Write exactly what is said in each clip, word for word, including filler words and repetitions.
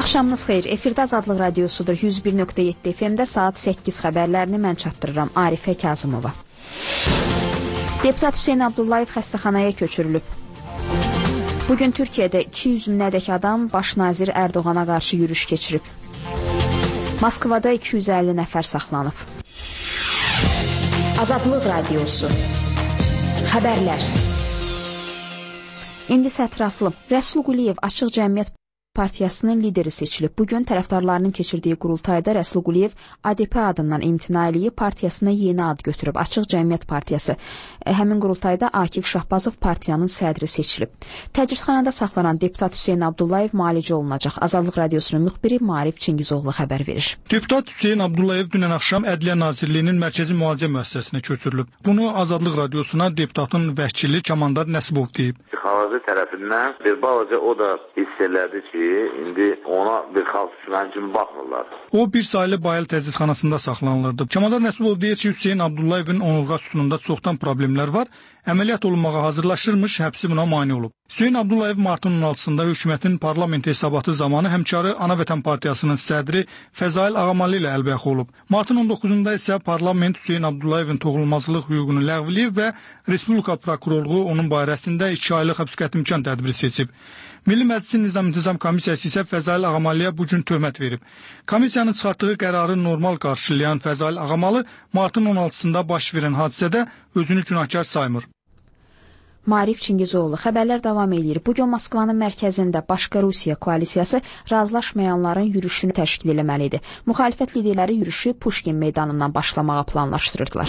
Axşamınız xeyir. Efirdə Azadlıq Radiosudur. yüz bir nöqtə yeddi F M-də saat səkkiz xəbərlərini mən çatdırıram. Arifə Kazımova. Deputat Hüseyn Abdullayev xəstəxanaya köçürülüb. Bugün Türkiyədə iki yüz minədək adam baş nazir Ərdoğana qarşı yürüyüş keçirib. Moskvada iki yüz əlli nəfər saxlanıb. Azadlıq Radiosu. Xəbərlər. İndi sətraflı. Rəsul Quliyev Açıq Cəmiyyət Partiyasının lideri seçilib. Bugün tərəfdarlarının keçirdiyi qurultayda Rəsul Quliyev A D P adından imtina eləyib, partiyasına yeni ad götürüb. Açıq Cəmiyyət Partiyası. Həmin qurultayda Akif Şahbazov partiyanın sədri seçilib. Təcridxanada saxlanan deputat Hüseyn Abdullayev müalicə olunacaq. Azadlıq Radiosunun müxbiri Maarif Çingizoğlu xəbər verir. Deputat Hüseyn Abdullayev dünən axşam Ədliyyə Nazirliyinin Mərkəzi Müalicə Müəssisəsinə köçürülüb. Bunu Azadlıq Radiosuna deputatın vəkili Kamandar Nəsibov deyib. Xalaca tərəfindən bir balaca o da hiss elədi ki, indi ona bir xalq düşməni kimi baxmırlar. O bir sayılı Bayıl təcridxanasında saxlanılırdı. Kamandar Nəsibov deyir ki, Hüseyn Abdullayevin onurğa sütununda çoxdan problemlər var. Əməliyyat olunmağa hazırlaşırmış, həbsi buna mane olub. Hüseyn Abdullayev martın on altısında hökumətin parlament hesabatı zamanı həmkarı Ana Vətən Partiyasının sədri Fəzail Ağamalı ilə əlbəyaxı olub. Martın on doqquzunda isə parlament Hüseyn Abdullayevin toxunulmazlıq hüququnu ləğv edib və Respublika prokurorluğu onun barəsində iki aylıq həbs qətimkan tədbiri seçib. Milli Məclisin Nizam-İntizam Komissiyası isə Fəzail Ağamalıya bugün töhmət verib. Komissiyanın çıxartdığı qərarı normal qarşılayan Fəzail Ağamalı martın on altısında baş verən hadisədə özünü günahkar saymır. Maarif Çingizoğlu xəbərlər davam edir. Bugün Moskvanın mərkəzində Başqa Rusiya koalisiyası razılaşmayanların yürüşünü təşkil etməlidir. Müxalifət liderləri yürüşü Puşkin meydanından başlamağa planlaşdırırdılar.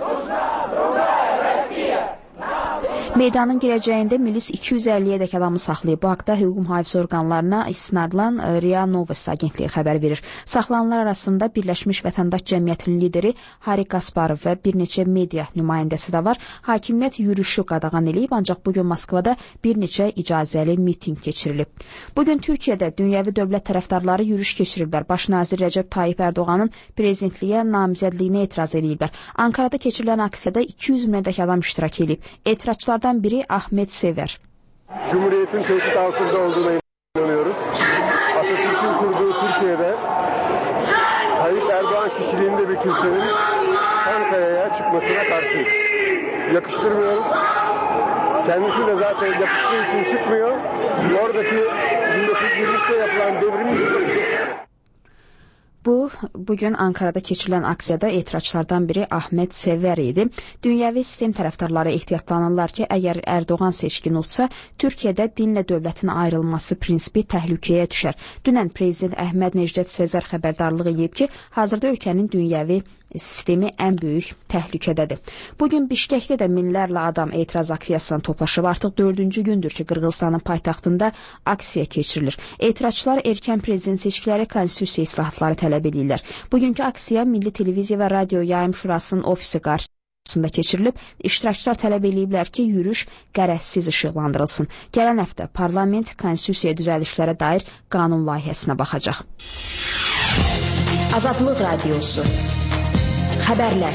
Meydanın girəcəyində milis iki yüz əlliyə-dək adamı saxlayıb. Bu haqda hüquq mühafizə orqanlarına istinadlan RIA Novosti agentliyi xəbər verir. Saxlananlar arasında Birləşmiş Vətəndaş Cəmiyyətinin lideri Hari Kasparov və bir neçə media nümayəndəsi də var. Hakimiyyət yürüşü qadağan eləyib, ancaq bugün Moskvada bir neçə icazəli miting keçirilib. Bugün Türkiyədə dünyəvi dövlət tərəfdarları yürüyüş keçiriblər. Baş nazir Rəcəb Tayyip Ərdoğanın prezidentliyə namizədliyinə etiraz ediblər. Ankarada keçirilən aksiyada iki yüz minədək adam iştirak edib. Etirazçılar biri Ahmet Sever. Cumhuriyetin tehdit altında olduğuna inanıyoruz. Atatürk'ün kurduğu Türkiye'de Tayyip Erdoğan kişiliğinde bir kimsenin Çankaya'ya çıkmasına karşıyız. Yakıştırmıyoruz. Kendisi de zaten yakıştığı için çıkmıyor. Oradaki bin dokuz yüz yirmi üçte yapılan devrim. Bu, bugün Ankarada keçirilən aksiyada etirazçılardan biri Ahmet Sever idi. Dünyəvi sistem tərəfdarları ehtiyatlanırlar ki, əgər Ərdoğan seçkin olsa, Türkiyədə dinlə dövlətin ayrılması prinsipi təhlükəyə düşər. Dünən prezident Əhməd Necdet Sezar xəbərdarlıq edib ki, hazırda ölkənin dünyəvi sistemi ən böyük təhlükədədir. Bugün Bişkəkdə də minlərlə adam etiraz aksiyasına toplaşıb. Artıq dördüncü gündür ki, Qırğızstanın paytaxtında aksiya keçirilir. Etirazçılar erkən prezident seçkiləri, konstitusiya islahatları tələb edirlər. Bugünkü aksiya Milli Televiziya və Radio Yayım Şurasının ofisi qarşısında keçirilib. İştirakçılar tələb ediblər ki, yürüyüş qərəzsiz işıqlandırılsın. Gələn həftə parlament konstitusiya düzəlişlərə dair qanun layihəsinə baxacaq. Azadlıq Radiosu. Xəbərlər.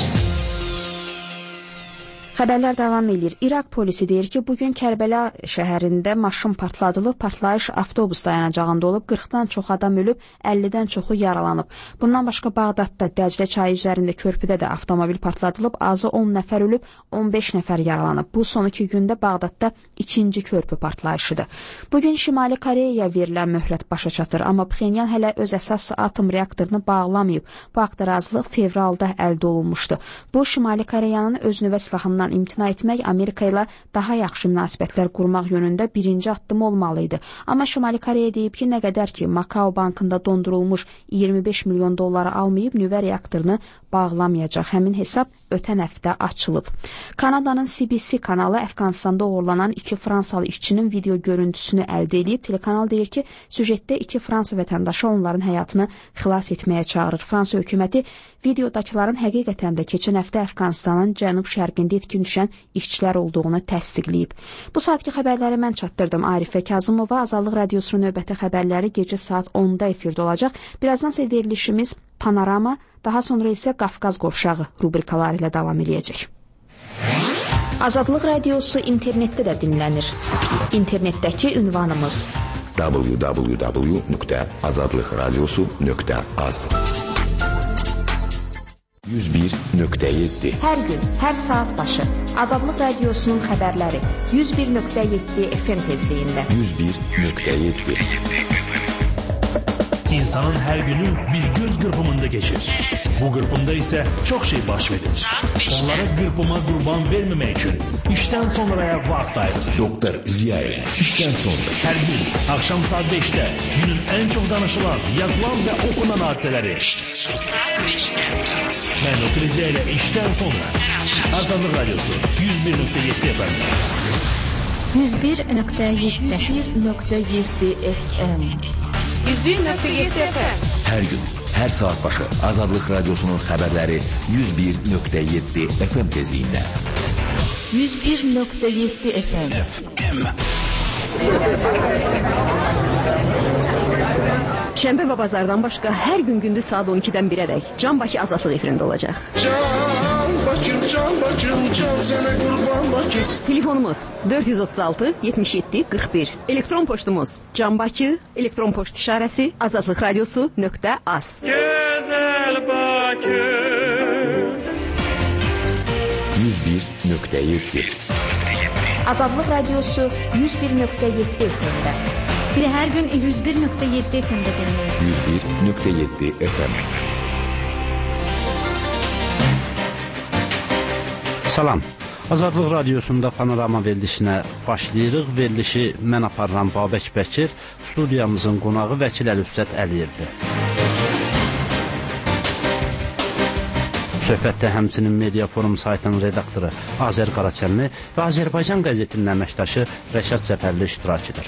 Xəbərlər davam edir. İraq polisi deyir ki, bugün Kərbəla şəhərində maşın partladılıb, partlayış avtobus dayanacağında olub, qırxdan çox adam ölüb, əllidən çoxu yaralanıb. Bundan başqa Bağdadda Dəclə çayı üzərində körpüdə də avtomobil partladılıb, azı on nəfər ölüb, on beş nəfər yaralanıb. Bu son iki gündə Bağdadda ikinci körpü partlayışıdır. Bugün Şimali Koreyaya verilən möhlət başa çatır, amma Pxenyan hələ öz əsas atom reaktorunu bağlamayıb. Bu haqda razılıq fevralda əldə olunmuşdu. Bu, Şimali Koreyanın öz nüvə silahından imtina etmək, Amerika ilə daha yaxşı münasibətlər qurmaq yönündə birinci addım olmalı idi. Amma Şimali Koreya deyib ki, nə qədər ki, Makao bankında dondurulmuş iyirmi beş milyon dolları almayıb, nüvə reaktorunu bağlamayacaq. Həmin hesab ötən həftə açılıb. Kanadanın C B C kanalı Əfqanistanda uğurlanan iki Fransalı işçinin video görüntüsünü əldə edib. Telekanal deyir ki, süjetdə iki Fransa vətəndaşı onların həyatını xilas etməyə çağırır. Fransa hökuməti videodakıların həqiqətən də keçən həftə Əfqanistanın cənub-şərqində itkin düşən işçilər olduğunu təsdiqləyib. Bu saatki xəbərləri mən çatdırdım. Arifə Kazımova. Azadlıq Radiosunun növbəti xəbərləri gecə saat onda efirdə olacaq. Birazdan isə verilişimiz Panorama, daha sonra isə Qafqaz qovşağı rubrikaları ilə davam edəcək. Azadlıq Radiosu internetdə də dinlənir. İnternetdəki ünvanımız w w w nokta azadlık radyosu nokta az yüz bir nokta yedi Hər gün, hər saat başı Azadlıq Radiosunun xəbərləri yüz bir nöqtə yeddi F M tezliyində. yüz bir nokta yedi İnsanın her günü bir göz kırpımında geçir. Bu kırpımda ise çok şey baş verir. Onlara kırpıma kurban vermemek için işten sonraya vakit ayırın. Doktor Ziya ile İşten sonra her gün akşam saat beşte günün en çok danışılan, yazılan ve okunan hadiseleri. İşten sonra beşte. Ben Doktor Ziya ile işten sonra. Azadlık Radyosu yüz bir nokta yedi F M. yüz bir nokta yedi bir nokta yedi F M. yüz bir nokta yedi F M. Her gün, her saat başı Azadlık Radyosu'nun haberleri yüz bir nokta yedi F M tezliğinde. yüz bir nokta yedi F M. Şənbə və bazardan başqa hər gün gündüz saat on ikidən birə dək Can Bakı Azadlıq efirində olacaq. Can Bakım, Can Bakım, can sənə qurban Bakım. Telefonumuz dörd yüz otuz altı yetmiş yeddi qırx bir. Elektron poçtumuz Can Bakı, elektron poçt işarəsi azadlıq radyosu nöqtə az. Gözəl Bakım. yüz bir nokta yedi Azadlıq Radiosu yüz bir nöqtə yeddi F M-də. Bir de her gün yüz bir nokta yedi F M'de dinleyin. yüz bir nokta yedi F M. Salam. Azadlıq Radiosunda panorama verilişinə başlayırıq. Verilişi mən aparıram Babək Bəkir, studiyamızın qonağı Vəkil Əlifzət Əliyevdir. Söhbətdə həmçinin Media Forum saytının redaktoru Azər Qaraçəlli və Azərbaycan qəzetinin əməkdaşı Rəşad Cəfərli iştirak edir.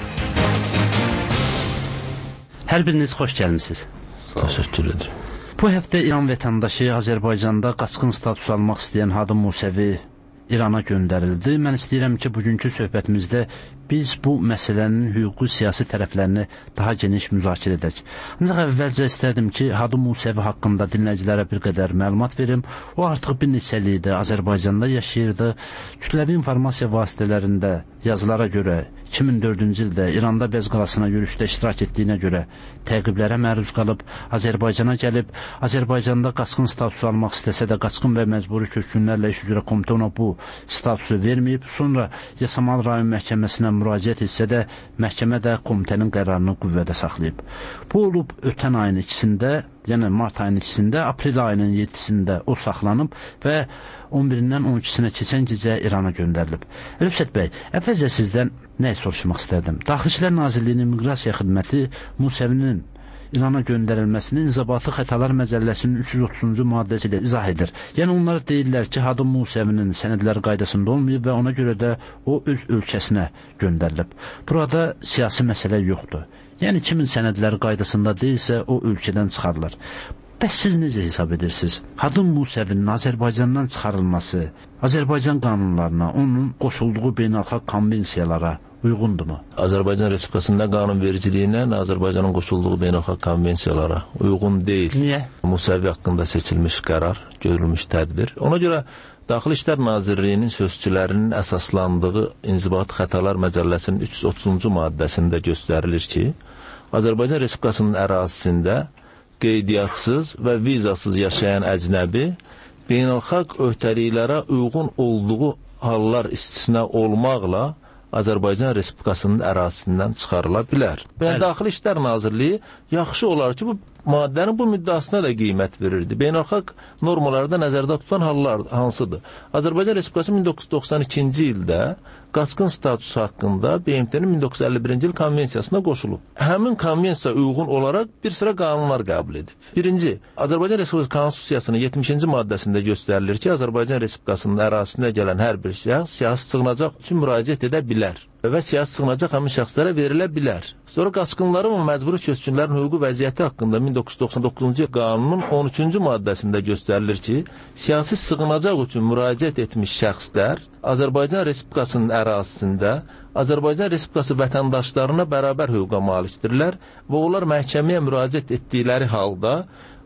Hər biriniz xoş gəlmisiniz. Təşəkkür ederim. Bu həftə İran vətəndaşı Azərbaycanda qaçqın status almaq istəyən Hadım Musəvi İrana göndərildi. Mən istəyirəm ki, bugünkü söhbətimizdə biz bu məsələnin hüquqi siyasi tərəflərini daha geniş müzakirə edək. Ancaq əvvəlcə istərdim ki, Hadım Musəvi haqqında dinləyicilərə bir qədər məlumat verim. O artıq bir neçə ildir Azərbaycanda yaşayırdı. Kütləvi informasiya vasitələrində yazılara görə iki min dördüncü ildə İranda Bəz qalasına yürüşdə iştirak etdiyinə görə təqiblərə məruz qalıb, Azərbaycana gəlib, Azərbaycanda qaçqın statusu almaq istəsə də qaçqın və məcburi köçkünlərlə iş üzrə komitə ona bu statusu verməyib. Sonra Yasamal rayon məhkəməsinə müraciət etsə də məhkəmə də komitənin qərarını qüvvədə saxlayıb. Bu olub ötən ayın ikisində, yəni mart ayının ikisində, aprel ayının yeddisində o saxlanıb və on birindən on ikisinə keçən gecə İrana göndərilib. Əlifzət bəy, əvvəlcə sizdən nə soruşmaq istərdim? Daxili İşlər Nazirliyinin Miqrasiya Xidməti Musəvinin İrana göndərilməsini İnzibati Xətalar Məcəlləsinin üç yüz otuzuncu maddəsi ilə izah edir. Yəni onlar deyirlər ki, Hadım Musəvinin sənədlər qaydasında olmayıb və ona görə də o öz ölkəsinə göndərilib. Burada siyasi məsələ yoxdur. Yəni kimin sənədləri qaydasında deyilsə o ölkədən çıxarılır. Bəs siz necə hesab edirsiniz? Hadım Musəvinin Azərbaycandan çıxarılması Azərbaycan qanunlarına, onun qoşulduğu beynəlxalq konvensiyalara uyğundurmu? Azərbaycan Respublikasında qanunvericiliyinə, Azərbaycanın qoşulduğu beynəlxalq konvensiyalara uyğun deyil. Niyə? Musəvi haqqında seçilmiş qərar, görülmüş tədbir. Ona görə Daxili İşlər Nazirliyinin sözçülərinin əsaslandığı İnzibati Xətalar Məcəlləsinin üç yüz otuzuncu maddəsində göstərilir ki, Azərbaycan Respublikasının ərazisində qeydiyatsız və vizasız yaşayan əcnəbi beynəlxalq öhdəliklərə uyğun olduğu hallar istisna olmaqla Azərbaycan Respublikasının ərazisindən çıxarıla bilər. Və Daxili İşlər Nazirliyi yaxşı olar ki, bu maddənin bu müddəasına da qiymət verirdi. Beynəlxalq normalarda nəzərdə tutulan hallar hansıdır? Azərbaycan Respublikası min doqquz yüz doxsan ikinci ildə qaçqın statusu haqqında B M T-nin min doqquz yüz əlli birinci il konvensiyasına qoşulub. Həmin konvensiya uyğun olaraq bir sıra qanunlar qəbul edib. Birinci, Azərbaycan Respublikası Konstitusiyasının yetmişinci maddəsində göstərilir ki, Azərbaycan Respublikasının ərazisində gələn hər bir şəxs siyasi sığınacaq üçün müraciət edə bilər və siyasi sığınacaq həmin şəxslərə verilə bilər. Sonra qaçqınların və məcburi köçkünlərin hüquqi vəziyyəti haqqında min doqquz yüz doxsan doqquzuncu qanunun on üçüncü maddəsində göstərilir ki, siyasi sığınacaq üçün müraciət etmiş şəxslər Azərbaycan Respublikasının ərazisində Azərbaycan Respublikası vətəndaşlarına bərabər hüquqa malikdirlər və onlar məhkəməyə müraciət etdikləri halda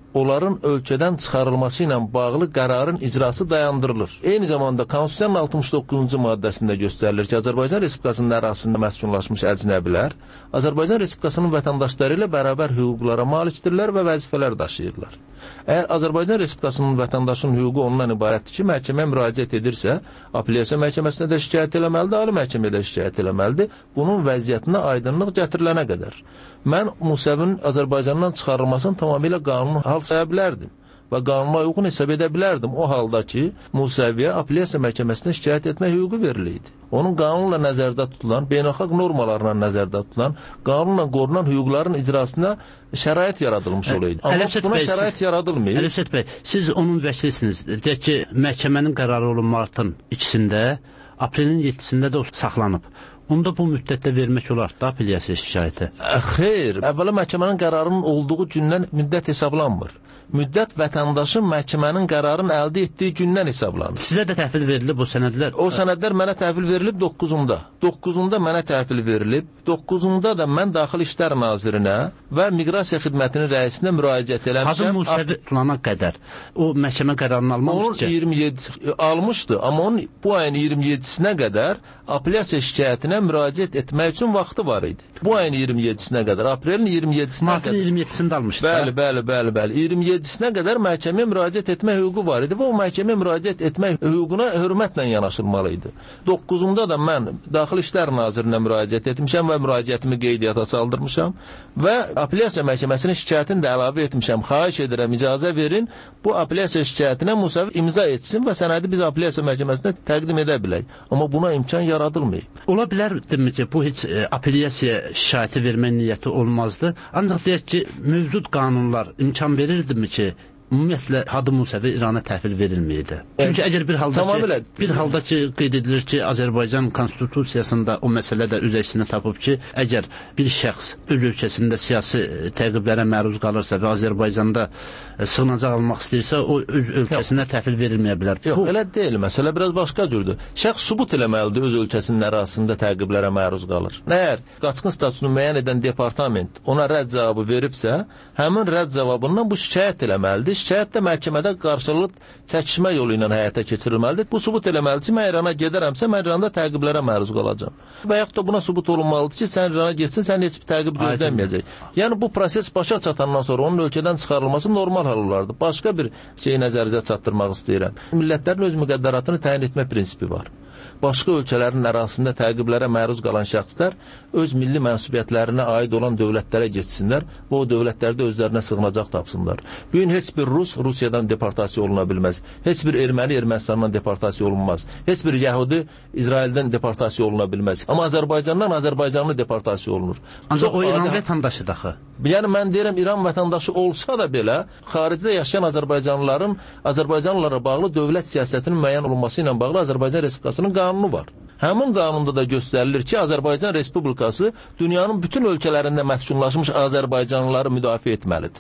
onların ölkədən çıxarılması ilə bağlı qərarın icrası dayandırılır. Eyni zamanda Konstitusiyanın altmış doqquzuncu maddəsində göstərilir ki, Azərbaycan Respublikasının ərazisində məskunlaşmış əcnəbilər Azərbaycan Respublikasının vətəndaşları ilə bərabər hüquqlara malikdirlər və vəzifələr daşıyırlar. Əgər Azərbaycan Respublikasının vətəndaşının hüququ ondan ibarətdir ki, məhkəməyə müraciət edirsə, apellyasiya məhkəməsinə də şikayət eləməlidir, ali məhkəməyə də şikayət eləməlidir. Bunun vəziyyətinə aydınlıq gətirilənə qədər. Mən Musəvinin Azərbaycandan çıxarılmasını tamamilə qanuni hal saya bilərdim və qanuna uyğun hesab edə bilərdim. O halda ki, Musəviyə apellyasiya məhkəməsinə şikayət etmə hüququ veriliydi. Onun qanunla nəzərdə tutulan, beynəlxalq normalarla nəzərdə tutulan, qanunla qorunan hüquqların icrasına şərait yaradılmış olaydı. Amma buna şərait yaradılmıyor. Əlifsət bəy, siz onun vəkilisiniz. Deyək ki, məhkəmənin qərarı olan martın ikisində, aprelin yeddisində də o saxlanıb. Onda bu müddətdə vermək olar da apellyasiya şikayəti? Xeyr, əvvəla məhkəmənin qərarının olduğu gündən müddət hesablanmır. Müddət vətəndaşın məhkəmənin qərarını əldə etdiyi gündən hesablanır. Sizə də təhvil verilib o sənədlər? O sənədlər mənə təhvil verilib doqquzunda. doqquzunda mənə təhvil verilib. doqquzunda da mən Daxili İşlər Nazirinə və Miqrasiya Xidmətinin rəisinə müraciət eləmişəm. Hadım Musəvi tutulana qədər o məhkəmə qərarını almamışdı. Onun iyirmi yeddi almışdı, amma onun bu ayın iyirmi yeddisinə qədər apellyasiya şikayətinə müraciət etmək üçün vaxtı var idi. Bu ayın iyirmi yeddisinə qədər, aprelin iyirmi yeddisinə Martın qədər. iyirmi yeddisində almışdı. Bəli, bəli, bəli, bəli. iyirmi yeddisinə qədər məhkəməyə müraciət etmək hüququ var idi və o məhkəməyə müraciət etmək hüququna hörmətlə yanaşılmalı idi. doqquzunda da mən Daxili İşlər Nazirinə müraciət etmişəm və müraciətimi qeydiyyata saldırmışam və apellyasiya məhkəməsinin şikayətini də əlavə etmişəm. Xahiş edirəm, icazə verin, bu apellyasiya şikayətinə Musəvi imza etsin və sənədi biz apellyasiya məhkəməsinə təqdim edə bilək. Amma buna imkan yaradılmayıb. Ola bilərdimi ki, bu heç e, apellyasiya şikayəti vermək niyyəti olmazdı. Ancaq deyək ki, mövcud qanunlar imkan verirdimi ki, ümumiyyətlə Hadım Musəvi İrana təhvil verilməydi. Çünki əgər bir halda ki, bir halda ki qeyd edilir ki, Azərbaycan konstitusiyasında o məsələ də öz əksini tapıb ki, əgər bir şəxs öz ölkəsində siyasi təqiblərə məruz qalırsa və Azərbaycanda sığınacaq almaq istəyirsə, o öz ölkəsinə təhvil verilməyə bilər. Yox, Bu... elə deyil. Məsələ biraz başqa cürdür. Şəxs sübut eləməlidir öz ölkəsinin ərazisində təqiblərə məruz qalır. Əgər qaçqın statusunu müəyyən edən departament ona rədd cavabı veribsə, həmin rədd cavabından bu şikayət eləməlidir. Şikayət də məhkəmədə qarşılıq çəkişmə yolu ilə həyata keçirilməlidir. Bu sübut eləməlidir ki, mən İrana gedərəmsə, mən İranda təqiblərə məruz qalacam. Və yaxud da buna sübut olunmalıdır ki, sən İrana getsin, sən heç bir təqib gözlənməyəcək. Yəni bu proses başa çatandan sonra onun ölkədən çıxarılması normal hal olardı. Başqa bir şeyi nəzərinizə çatdırmaq istəyirəm. Millətlərin öz müqəddəratını təyin etmə prinsipi var. Başqa ölkələrin ərazisində təqiblərə məruz qalan şəxslər öz milli mənsubiyyətlərinə aid olan dövlətlərə getsinlər və o dövlətlərdə özlərinə sığınacaq tapsınlar. Bu gün heç bir Rus Rusiyadan deportasiya oluna bilməz. Heç bir Erməni Ermənistandan deportasiya olunmaz. Heç bir Yəhudi İsraildən deportasiya oluna bilməz. Amma Azərbaycandan Azərbaycanlı deportasiya olunur. Ancaq o İran vətəndaşıdır axı. Yəni mən deyirəm, İran vətəndaşı olsa da belə, xaricdə yaşayan Azərbaycanlıların Azərbaycanlılara bağlı dövlət siyasətinin müəyyən olunması ilə bağlı Azərbaycan Respublikasının qanunu var. Həmin qanunda da göstərilir ki, Azərbaycan Respublikası dünyanın bütün ölkələrində məskunlaşmış Azərbaycanlıları müdafiə etməlidir.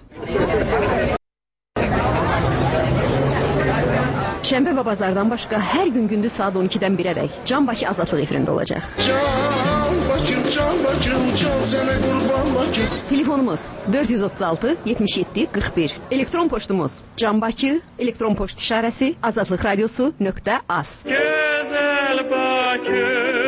Şənbə və bazardan başqa hər gün gündüz saat on ikidən birədək Can Bakı Azadlıq efirində olacaq. Can Bakım, Can Bakım, Can sənə qurban Bakım. Telefonumuz dörd yüz otuz altı yetmiş yeddi qırx bir. Elektron poçtumuz Can Bakı, elektron poçt işarəsi azadlıq radiosu nöqtə az. Gözəl Bakı.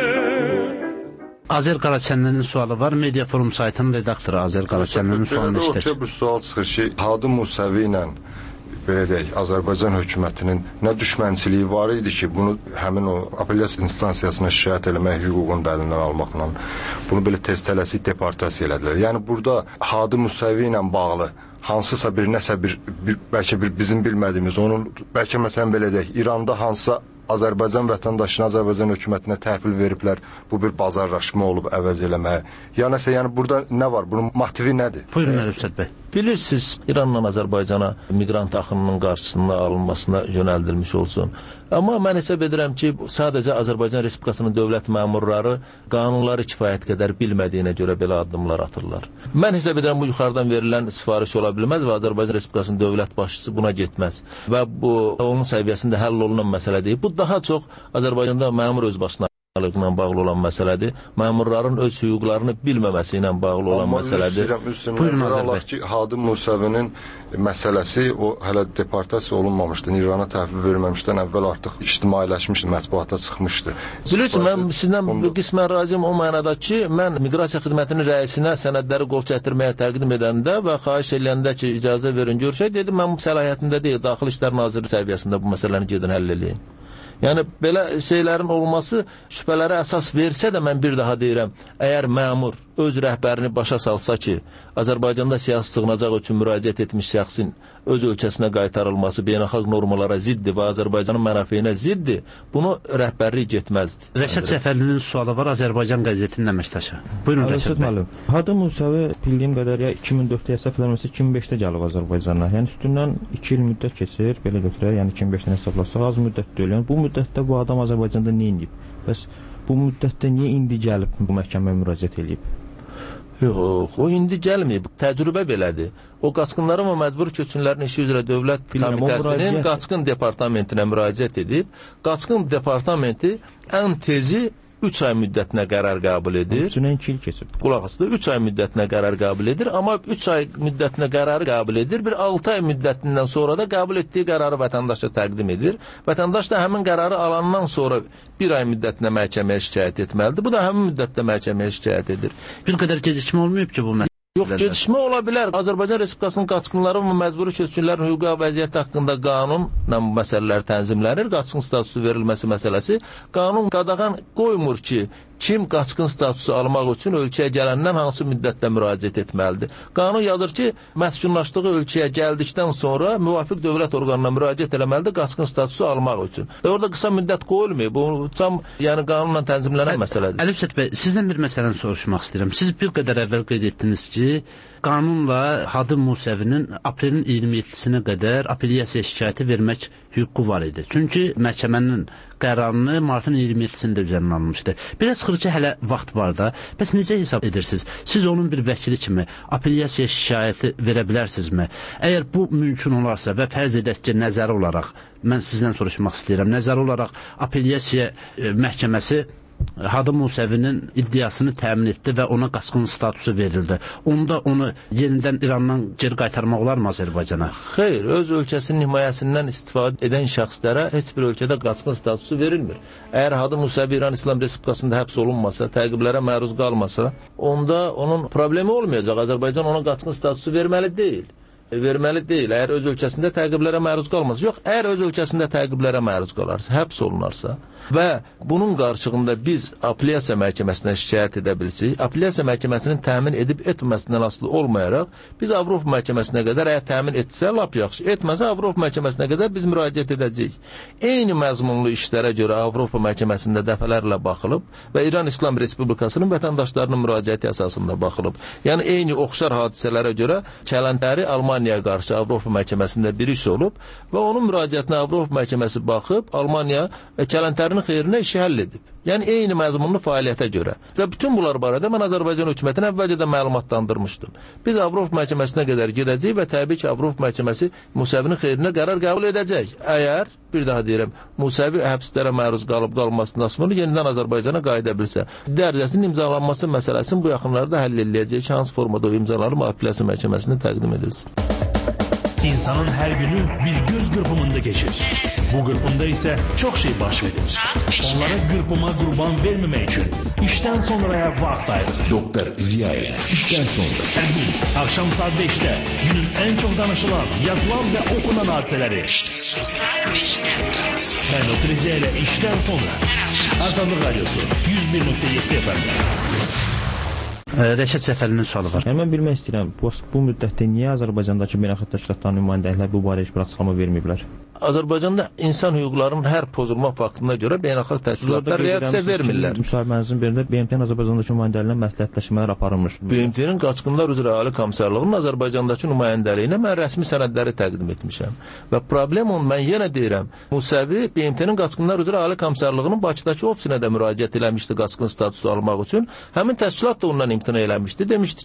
Azər Qaraçənlinin sualı var. Media Forum saytının redaktoru Azər Qaraçənlinin sualını işlək. Ortaya bu sual çıxır ki, Hadım Musəvi ilə belə deyək, Azərbaycan hökumətinin nə düşmənçiliyi var idi ki, bunu həmin o apellyasiya instansiyasına şikayət eləmək hüququnu da əlindən almaqla bunu belə tez tələsik deportasiya elədilər. Yəni burada Hadım Musəvi ilə bağlı hansısa bir nəsə bir, bir bəlkə bir bizim bilmədiyimiz, onun bəlkə məsələn belə deyək, İranda hansısa Azərbaycan vətəndaşına Azərbaycan hökumətinə təhvil veriblər, bu bir bazarlaşma olub əvəz eləməyə. Yəni, yəni burada nə var? Bunun motivi nədir? Buyurun Əlifsət bəy. Bilirsiniz, İranla Azərbaycana miqrant axınının qarşısında alınmasına yönəldilmiş olsun. Amma mən hesab edirəm ki, sadəcə Azərbaycan Respublikasının dövlət məmurları qanunları kifayət qədər bilmədiyinə görə belə addımlar atırlar. Mən hesab edirəm, bu yuxarıdan verilən sifariş ola bilməz və Azərbaycan Respublikasının dövlət başçısı buna getməz. Və bu, onun səviyyəsində həll olunan məsələ deyil. Bu daha çox Azərbaycanda məmur öz başına ilə bağlı olan məsələdir. Məmurların öz hüquqlarını bilməməsi ilə bağlı olan Amma məsələdir. Amma üstünə alaq ki, Hadim Musəvinin məsələsi o hələ deportasiya olunmamışdı. İrana təhvil verməmişdən əvvəl artıq ictimailəşmişdi, mətbuata çıxmışdı. Bilirsiniz, mən sizdən Onda... qismən razıyım o mənada ki, mən miqrasiya xidmətinin rəisinə sənədləri qol çəkdirməyə təqdim edəndə və xahiş edəndə ki, icazə verin görsək, dedim, mən bu səlahiyyətində deyil, Daxili İşlər Nazirliyi səviyyəsində bu məsələni gedin həll eləyin. Yəni, belə şeylərin olması şübhələrə əsas versə də mən bir daha deyirəm, əgər məmur öz rəhbərini başa salsa ki, Azərbaycanda siyasi sığınacaq üçün müraciət etmiş şəxsin öz ölkəsinə qaytarılması beynəlxalq normalara ziddir və Azərbaycanın mənafeyinə ziddir, bunu rəhbərlik getməzdir. Rəşad Səfərlinin sualı var Azərbaycan qəzetinin əməkdaşı. Buyurun Rəşad bəy. Hadim Musəvi bildiyim qədər ya iki min dörddə hesablanırsa iki min beşdə gəlib Azərbaycana. Yəni üstündən iki il müddət keçir, belə götürək, yəni iki min beşdən hesablasaq az müddət deyil. Yəni bu müddətdə bu adam Azərbaycanda nə edib? Bəs bu müddətdə niyə indi gəlib bu məhkəməyə müraciət edib? Yox, o indi gəlməyib. Təcrübə belədir. O qaçqınların və məcburi köçkünlərin işi üzrə Dövlət Komitəsinin qaçqın departamentinə müraciət edib. Qaçqın departamenti ən tezi üç ay müddətinə qərar qəbul edir. Üstünə iki il keçib. Qulaq asdı, üç ay müddətinə qərar qəbul edir, amma üç ay müddətinə qərarı qəbul edir, bir altı ay müddətindən sonra da qəbul etdiyi qərarı vətəndaşa təqdim edir. Vətəndaş da həmin qərarı alandan sonra bir ay müddətinə məhkəməyə şikayət etməlidir. Bu da həmin müddətdə məhkəməyə şikayət edir. Bir qədər gecikmə olmayıb ki, bu məsələ? Yox, gecikmə ola bilər. Azərbaycan Respublikasının qaçqınların və məcburi köçkünlərin hüquqi və vəziyyəti haqqında qanunla bu məsələlər tənzimlənir. Qaçqın statusu verilməsi məsələsi. Qanun qadağan qoymur ki, kim qaçqın statusu almaq üçün ölkəyə gələndən hansı müddətdə müraciət etməlidir. Qanun yazır ki, məskunlaşdığı ölkəyə gəldikdən sonra müvafiq dövlət orqanına müraciət eləməlidir qaçqın statusu almaq üçün. Və orada qısa müddət qoyulmuyor. Bu tam yəni qanunla tənzimlənən məsələdir. Əlifsət bəy, sizdən bir məsələni soruşmaq istəyirəm. Siz bir qədər əvvəl qeyd etdiniz ki, qanunla Hadim Musəvinin aprelin iyirmi yeddisinə qədər apellyasiya şikayəti vermək hüququ var idi. Çünki məhkəmənin qərarını martın iyirmi yeddisində üzərinə alınmışdı. Belə çıxır ki, hələ vaxt var da. Bəs necə hesab edirsiniz? Siz onun bir vəkili kimi apellyasiya şikayəti verə bilərsinizmi? Əgər bu mümkün olarsa və fərz edək ki, nəzəri olaraq, mən sizdən soruşmaq istəyirəm, nəzəri olaraq apellyasiya e, məhkəməsi Hadim Musəvinin iddiasını təmin etdi və ona qaçqın statusu verildi. Onda onu yenidən İrandan geri qaytarmaq olar mı Azərbaycana? Xeyr, öz ölkəsinin himayəsindən istifadə edən şəxslərə heç bir ölkədə qaçqın statusu verilmir. Əgər Hadim Musəvi İran İslam Respublikasında həbs olunmasa, təqiblərə məruz qalmasa, onda onun problemi olmayacaq. Azərbaycan ona qaçqın statusu verməli deyil. verməli deyil, əgər öz ölkəsində təqiblərə məruz qalmaz. Yox, əgər öz ölkəsində təqiblərə məruz qalarsa, həbs olunarsa və bunun qarşılığında biz apellyasiya məhkəməsinə şikayət edə bilsək, apellyasiya məhkəməsinin təmin edib etməsindən asılı olmayaraq, biz Avropa məhkəməsinə qədər əgər təmin etsə, lap yaxşı, etməsə Avropa məhkəməsinə qədər biz müraciət edəcəyik. Eyni məzmunlu işlərə görə Avropa məhkəməsində dəfələrlə baxılıb və İran İslam Respublikasının vətəndaşlarının müraciəti əsasında baxılıb. Yəni, eyni oxşar hadisələrə görə Kələntəri Almaniyaya qarşı Avropa məhkəməsində bir iş olub və onun müraciətinə Avropa məhkəməsi baxıb, Almaniya Kələntərinin xeyrinə işi həll edib. Yəni, eyni məzmunlu fəaliyyətə görə. Və bütün bunlar barədə mən Azərbaycan hökumətinə əvvəlcədən məlumatlandırmışdım. Biz Avropa məhkəməsinə qədər gedəcəyik və təbii ki, Avropa məhkəməsi Musəvinin xeyrinə qərar qəbul edəcək. Əgər, bir daha deyirəm, Musəvi həbslərə məruz qalıb qalmasının asmını yenidən Azərbaycana qayıda bilsə, dərcəsinin imzalanması məsələsini bu yaxınlarda həll ediləcək ki, hansı formada o imzalanıb apellyasiya məhkəməsinə təqdim edilsin. İnsanın her günü bir göz qırpımında geçir. Bu qırpımda ise çok şey baş verir. Onlara qırpıma qurban vermemek için işten sonraya vaxt ayırır. Doktor Ziya ile işten sonra. Her gün akşam saat beşte günün en çok danışılan, yazılan ve okunan hadiseleri. İşten sonra. Ben Doktor Ziya ile işten sonra. Azadlık Radyosu yüz bir nokta yedi F M'de. Rəşad Səfərlinin sualı var. Yəni, mən bilmək istəyirəm, bu, bu müddətdə niyə Azərbaycandakı beynəlxalq təşkilatların nümayəndəlikləri bu barədə heç bir açıqlama verməyiblər? Azərbaycanda insan hüquqlarının hər pozulma faktına görə beynəlxalq təşkilatlar reaksiya vermirlər. Müsahibənizin birində B M T-nin Azərbaycandakı nümayəndəliyinə məsləhətləşmələr aparılmış. B M T-nin Qaçqınlar üzrə Ali Komissarlığının Azərbaycandakı nümayəndəliyinə mən rəsmi sənədləri təqdim etmişəm. Və problem on, mən yenə deyirəm, Musəvi B M T-nin Qaçqınlar üzrə Ali Komissarlığının Bakıdakı ofisinə də müraciət eləmişdi qaçqın statusu almaq üçün. Həmin təşkilat da ondan imtina eləmişdi. Demişdi ki,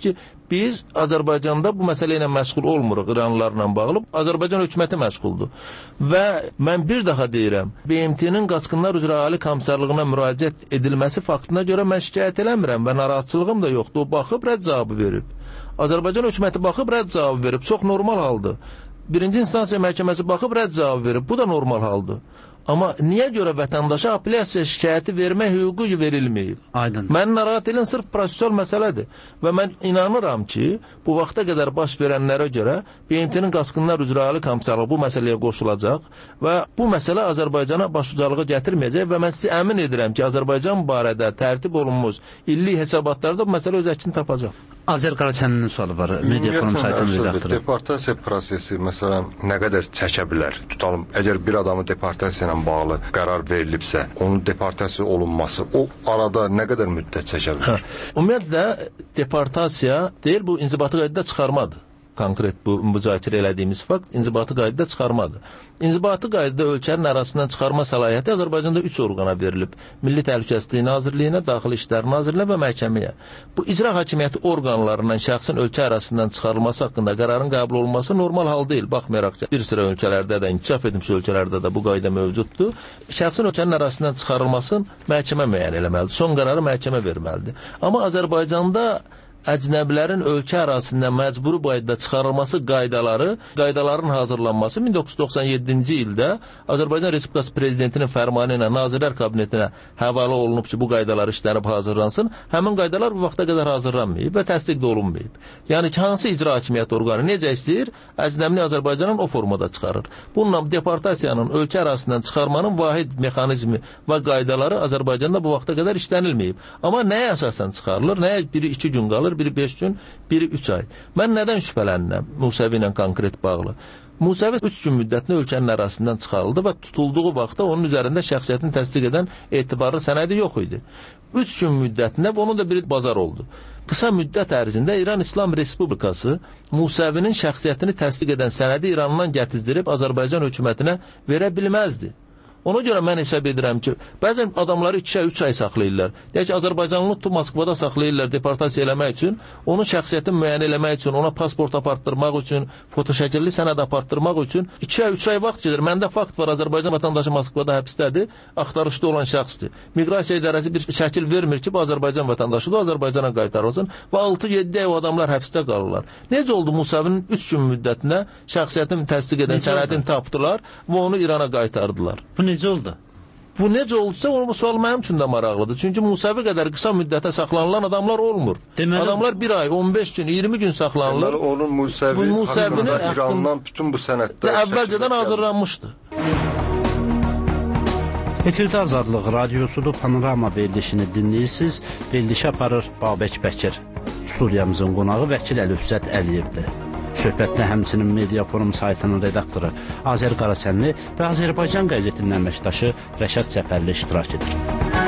Biz Azərbaycanda bu məsələ ilə məşğul olmuruq, İranlılarla bağlı. Azərbaycan hökuməti məşğuldur. Və mən bir daha deyirəm, B M T-nin qaçqınlar üzrə Ali Komissarlığına müraciət edilməsi faktına görə mən şikayət eləmirəm və narahatçılığım da yoxdur. O baxıb rədd cavabı verib. Azərbaycan hökuməti baxıb rədd cavabı verib. Çox normal haldır. Birinci instansiya məhkəməsi baxıb rədd cavabı verib. Bu da normal haldır. Amma niyə görə vətəndaşa apellyasiya şikayəti vermə hüququ verilməyib? Aydın. Mən narahat edən sırf prosessual məsələdir. Və mən inanıram ki, bu vaxta qədər baş verənlərə görə B M T-nin qaçqınlar üzrə Ali Komissarlığı bu məsələyə qoşulacaq və bu məsələ Azərbaycana başucalığı gətirməyəcək və mən sizi əmin edirəm ki, Azərbaycan barədə tərtib olunmuş illik hesabatlarda bu məsələ öz əksini tapacaq. Azər Qaraçənlinin sualı var. Mediaforum saytının redaktoru. Deportasiya prosesi məsələn nə qədər çəkə bilər? Tutalım, əgər bir adamı deportasiya ilə bağlı qərar verilibsə, onun deportasiya olunması o arada nə qədər müddət çəkə bilər? Ümumiyyətlə deportasiya deyil, bu inzibati qaydada çıxarmadır. Konkret bu müzakirə elədiyimiz fakt inzibati qaydada çıxarmadır. İnzibati qaydada ölkənin arasından çıxarma səlahiyyəti Azərbaycanda üç orqana verilib. Milli Təhlükəsizlik Nazirliyinə, Daxili İşlər Nazirliyinə və məhkəməyə. Bu icra hakimiyyəti orqanlarından şəxsin ölkə arasından çıxarılması haqqında qərarın qəbul olunması normal hal deyil. Baxmayaraq ki, bir sıra ölkələrdə də, inkişaf edilmiş ölkələrdə də bu qayda mövcuddur. Şəxsin ölkənin arasından çıxarılmasını məhkəmə müəyyən etməlidir. Son qərarı məhkəmə verməlidir. Amma Azərbaycanda əcnəbilərin ölkə arasından məcburi qaydada çıxarılması qaydaları, qaydaların hazırlanması min doqquz yüz doxsan yeddinci ildə Azərbaycan Respublikası Prezidentinin fərmanı ilə Nazirlər Kabinetinə həvalə olunub ki, bu qaydalar işlənib hazırlansın. Həmin qaydalar bu vaxta qədər hazırlanmayıb və təsdiq də olunmayıb. Yəni ki, hansı icra hakimiyyəti orqanı necə istəyir, əcnəbini Azərbaycanın o formada çıxarır. Bununla deportasiyanın ölkə arasından çıxarmanın vahid mexanizmi və qaydaları Azərbaycanda bu vaxta qədər işlənilməyib. Amma nəyə əsasən çıxarılır? Nəyə biri iki gün qalır? Biri beş gün, biri üç ay. Mən nədən şübhələnirəm Musəvi ilə konkret bağlı? Musəvi üç gün müddətində ölkənin arasından çıxarıldı və tutulduğu vaxtda onun üzərində şəxsiyyətini təsdiq edən etibarlı sənədi yox idi. üç gün müddətində onun da biri bazar oldu. Qısa müddət ərzində İran İslam Respublikası Musəvinin şəxsiyyətini təsdiq edən sənədi İrandan gətizdirib Azərbaycan hökumətinə verə bilməzdi. Ona görə mən hesab edirəm ki, bəzən adamları iki ay, üç ay saxlayırlar. Deyək ki, Azərbaycanlı tutub Moskvada saxlayırlar deportasiya eləmək üçün, onun şəxsiyyətini müəyyən eləmək üçün, ona pasport apartdırmaq üçün, fotoşəkilli sənəd apartdırmaq üçün iki ay, üç ay vaxt gedir. Məndə fakt var, Azərbaycan vətəndaşı Moskvada həbsdədir, axtarışda olan şəxsdir. Miqrasiya idarəsi bir şəkil vermir ki, bu Azərbaycan vətəndaşıdır, Azərbaycana qaytarılsın və altı yeddi ay o adamlar həbsdə qalırlar. Necə oldu Musəvinin üç gün müddətində şəxsiyyətini təsdiq edən sənədini tapdılar və onu İrana qaytardılar? Bu necə oldu? Bu necə oldusa, o sual mənim üçün də maraqlıdır. Çünki Musəvi qədər qısa müddətə saxlanılan adamlar olmur. Deməli, adamlar bir ay, on beş gün, iyirmi gün saxlanılır. Deməli, onun Musəvi bu Musəvinin haqqında İrandan bütün bu sənədlər əvvəlcədən hazırlanmışdı. Efirdə Azadlıq Radiosudur, Panorama verilişini dinləyirsiniz. Verilişi aparır Babək Bəkir. Studiyamızın qonağı Vəkil Əlifzət Əliyevdir. Söhbətlə həmçinin Mediaforum saytının redaktoru Azər Qaraçənli və Azərbaycan qəzetinin əməkdaşı Rəşad Cəfərli iştirak edir.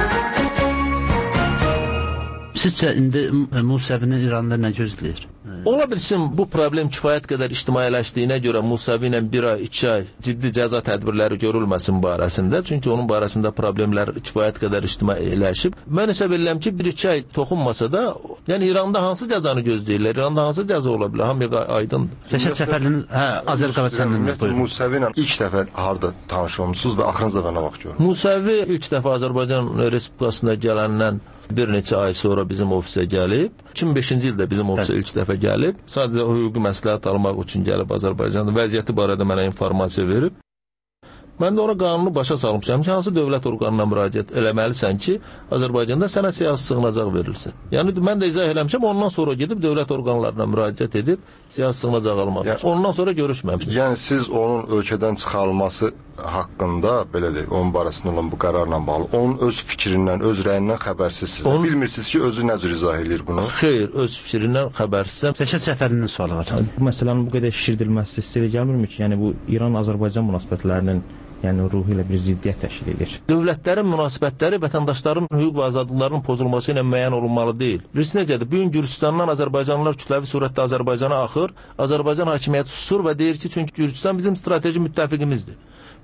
Sizcə indi Musəvinin İranda nə gözləyir? Ola bilsin, bu problem kifayət qədər ictimailəşdiyinə görə Musəvi ilə bir ay, iki ay ciddi cəza tədbirləri görülməsin barəsində. Çünki onun barəsində problemlər kifayət qədər ictimailəşib. Mən hesab edirəm ki, bir iki ay toxunmasa da, yəni İranda hansı cəzanı gözləyirlər? İranda hansı cəza ola bilər? Hamıya aydındır. Rəşad Cəfərlinin, hə, Azər Qaraçənlinin buyurun. Musəvi ilə ilk dəfə harda tanış olmusunuz və axırıncı dəfə nə vaxt görürsünüz? Musəvi ilk dəfə Azərbaycan Respublikasına gələndən bir neçə ay sonra bizim ofisə gəlib. iki min beşinci ildə bizim ofisə ilk dəfə gəlib. Sadəcə hüquqi məsləhət almaq üçün gəlib Azərbaycanda. Vəziyyəti barədə mənə informasiya verib. Mən də ona qanunu başa salmışam ki, hansı dövlət orqanına müraciət eləməlisən ki, Azərbaycanda sənə siyasi sığınacaq verilsin. Yəni, mən də izah eləmişəm, ondan sonra gedib dövlət orqanlarına müraciət edib siyasi sığınacaq almaq. Yəni, ondan sonra görüşməmişəm. Yəni, siz onun ölkədən çıxarılması haqqında, belə deyək, onun barəsində olan bu qərarla bağlı, onun öz fikrindən, öz rəyindən xəbərsizsiniz. Onun... Bilmirsiniz ki, özü nə cür izah edir bunu? Xeyr, öz fikrindən xəbərsizəm. Rəşad Cəfərlinin sualı var. Bu məsələnin bu qədər şişirdilməsi sizə gəlmirmi ki, yəni bu İran-Azərbaycan münasibətlərinin yəni ruhu ilə bir ziddiyyət təşkil edir. Dövlətlərin münasibətləri vətəndaşların hüquq və azadlıqlarının pozulması ilə müəyyən olunmalı deyil. Birisi necədir? Bu gün Gürcüstandan Azərbaycanlılar kütləvi surətdə Azərbaycana axır, Azərbaycan hakimiyyəti susur və deyir ki, çünki Gürcüstan bizim strateji müttəfiqimizdir.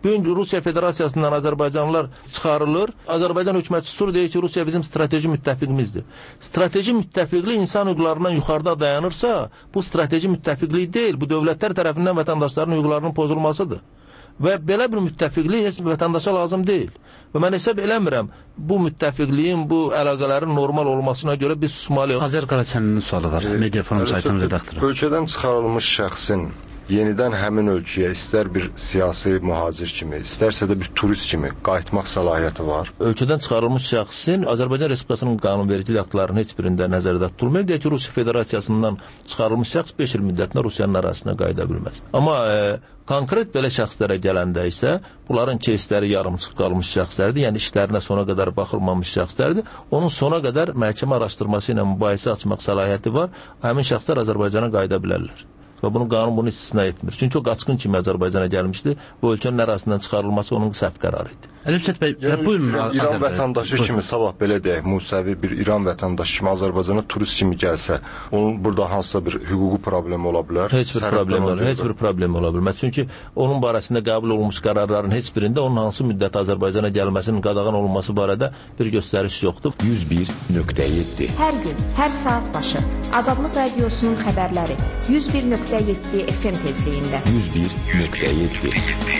Bu gün Rusiya Federasiyasından Azərbaycanlılar çıxarılır. Azərbaycan hökumətçisi sur deyir ki, Rusiya bizim strateji müttəfiqimizdir. Strateji müttəfiqlik insan hüquqlarından yuxarıda dayanırsa, bu strateji müttəfiqlik deyil, bu dövlətlər tərəfindən vətəndaşların hüquqlarının pozulmasıdır. Və belə bir müttəfiqlik heç vətəndaşa lazım deyil. Və mən hesab eləmirəm, bu müttəfiqliyin, bu əlaqələrin normal olmasına görə biz susmalıyıq. Azər Qaraçənlinin sualı var, Mediaforum saytının redaktoru. Ölkədən çıxarılmış şəxsin yenidən həmin ölkəyə istər bir siyasi mühacir kimi, istərsə də bir turist kimi qayıtmaq səlahiyyəti var. Ölkədən çıxarılmış şəxsin Azərbaycan Respublikasının qanunverici aktlarının heç birində nəzərdə tutulmur. Deyək ki, Rusiya Federasiyasından çıxarılmış şəxs beş il müddətinə Rusiyanın ərazisinə qayıda bilməz. Amma e, konkret belə şəxslərə gələndə isə bunların keysləri yarımçıq qalmış şəxslərdir, yəni işlərinə sona qədər baxılmamış şəxslərdir. Onun sona qədər məhkəmə araşdırması ilə mübahisə açmaq səlahiyyəti var. Həmin şəxslər Azərbaycana qayıda bilərlər. Və bunu qanun bunu istisna etmir. Çünki o qaçqın kimi Azərbaycana gəlmişdi. Bu ölkənin ərazisindən çıxarılması onun səhv qərarı idi. Əlifsət bəy, yəni, buyurun. Yəni, İran vətəndaşı kimi, sabah belə deyək, Musəvi bir İran vətəndaşı kimi Azərbaycana turist kimi gəlsə, onun burada hansısa bir hüquqi problemi ola bilər? Heç bir problem ola bilər. Heç bir problem ola bilməz. Çünki onun barəsində qəbul olunmuş qərarların heç birində onun hansı müddət Azərbaycana gəlməsinin qadağan olunması barədə bir göstəriş yoxdur. yüz bir nöqtə yeddi. Hər gün, hər saat başı Azadlıq Radiosunun xəbərləri yüz bir nöqtə yeddi F M tezliyində. yüz bir nöqtə yeddi.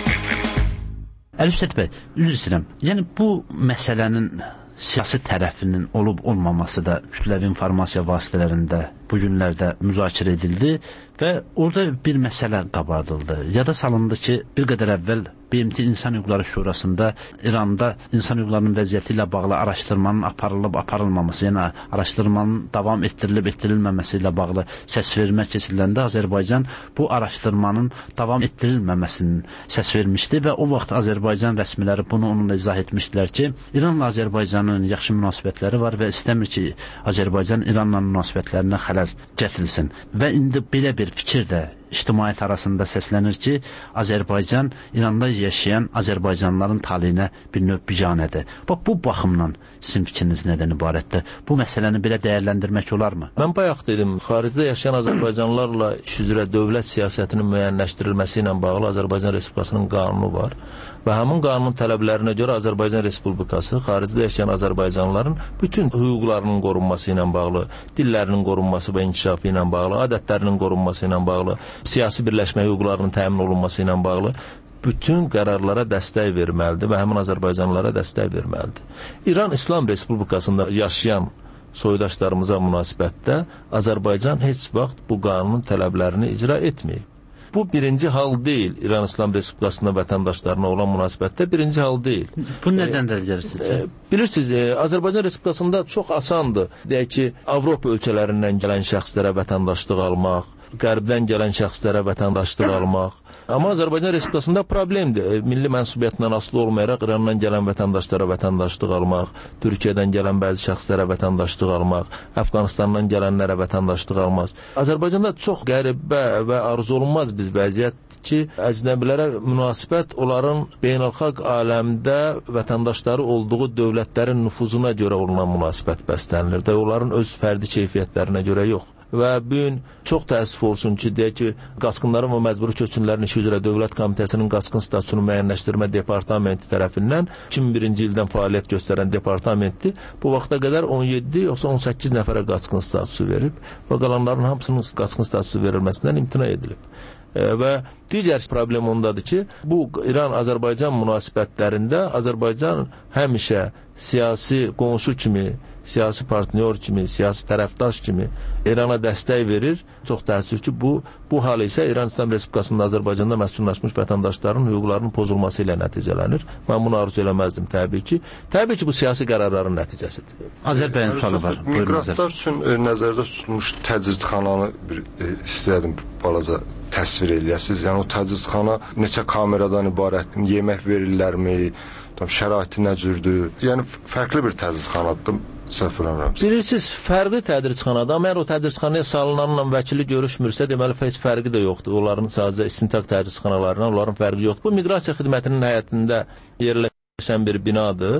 Əlifsət bəy, üzr istəyirəm. Yəni bu məsələnin siyasi tərəfinin olub olmaması da kütləvi informasiya vasitələrində bu günlərdə müzakirə edildi və orada bir məsələ qabardıldı. Yada salındı ki, bir qədər əvvəl B M T İnsan Hüquqları Şurasında İranda insan hüquqlarının vəziyyəti ilə bağlı araşdırmanın aparılıb aparılmaması, yəni araşdırmanın davam etdirilib etdirilməməsi ilə bağlı səsvermə keçiriləndə Azərbaycan bu araşdırmanın davam etdirilməməsinin səs vermişdi və o vaxt Azərbaycan rəsmiləri bunu onunla izah etmişdilər ki, İranla Azərbaycanın yaxşı münasibətləri var və istəmir ki, Azərbaycan İranla münasibətlərinə xələl gətirilsin. Və indi belə bir fikir də ictimaiyyət arasında səslənir ki, Azərbaycan İranda yaşayan Azərbaycanlıların taleyinə bir növ biganədir. Bax, bu baxımdan sizin fikriniz nədən ibarətdir? Bu məsələni belə dəyərləndirmək olarmı? Mən bayaq dedim, xaricdə yaşayan Azərbaycanlılarla iş üzrə dövlət siyasətinin müəyyənləşdirilməsi ilə bağlı Azərbaycan Respublikasının qanunu var və həmin qanunun tələblərinə görə Azərbaycan Respublikası xaricdə yaşayan Azərbaycanlıların bütün hüquqlarının qorunması ilə bağlı, dillərinin qorunması və inkişafı ilə bağlı, adətlərinin qorunması ilə bağlı, siyasi birləşmə hüquqlarının təmin olunması ilə bağlı bütün qərarlara dəstək verməlidir və həmin Azərbaycanlılara dəstək verməlidir. İran İslam Respublikasında yaşayan soydaşlarımıza münasibətdə Azərbaycan heç vaxt bu qanunun tələblərini icra etməyib. Bu birinci hal deyil. İran İslam Respublikasında vətəndaşlarına olan münasibətdə birinci hal deyil. Bu nədən dəlgərsiniz? E, bilirsiniz, e, Azərbaycan Respublikasında çox asandır. Deyək ki, Avropa ölkələrindən gələn şəxslərə vətəndaşlıq almaq, Qərbdən gələn şəxslərə vətəndaşlıq almaq. Amma Azərbaycan Respublikasında problemdir. E, milli mənsubiyyətindən asılı olmayaraq İrandan gələn vətəndaşlara vətəndaşlıq almaq, Türkiyədən gələn bəzi şəxslərə vətəndaşlıq almaq, Əfqanistandan gələnlərə vətəndaşlıq almaq. Azərbaycanda çox qəribə və arzu olunmaz bir vəziyyət ki, əcnəbilərə münasibət onların beynəlxalq aləmdə vətəndaşları olduğu dövlətlərin nüfuzuna görə olunan münasibət bəslənilir də, onların öz fərdi keyfiyyətlərinə görə yox. Və bu gün çox təəssüf olsun ki, deyək ki, qaçqınların və məcburi köçkünlərin işi üzrə Dövlət Komitəsinin qaçqın statusunu müəyyənləşdirmə departamenti tərəfindən iki min birinci ildən fəaliyyət göstərən departamenti bu vaxta qədər on yeddi yoxsa on səkkiz nəfərə qaçqın statusu verib və qalanların hamısının qaçqın statusu verilməsindən imtina edilib. E, və digər problem ondadır ki, bu İran-Azərbaycan münasibətlərində Azərbaycan həmişə siyasi qonşu kimi, siyasi partnyor kimi, siyasi tərəfdaş kimi İrana dəstək verir. Çox təəssüf ki, bu, bu hal isə İran İslam Respublikasında Azərbaycanda məskunlaşmış vətəndaşların hüquqlarının pozulması ilə nəticələnir. Mən bunu arzu eləməzdim təbii ki. Təbii ki, bu siyasi qərarların nəticəsidir. Azərbaycan sualı var. Miqrantlar üçün e, nəzərdə tutulmuş təcridxananı bir e, istəyədim balaca təsvir eləyəsiniz. Yəni o təcridxana neçə kameradan ibarət, yemək verirlərmi, tam şəraiti nə cürdür? Yəni fərqli bir təcridxanadır. Bilirsiniz, fərqli tədrisxanada, əgər o tədrisxanaya salınanla vəkili görüşmürsə, deməli heç fərqi də yoxdur. Onların sadəcə istintaq tədrisxanalarından onların fərqi yoxdur. Bu miqrasiya xidmətinin həyətində yerləşən bir binadır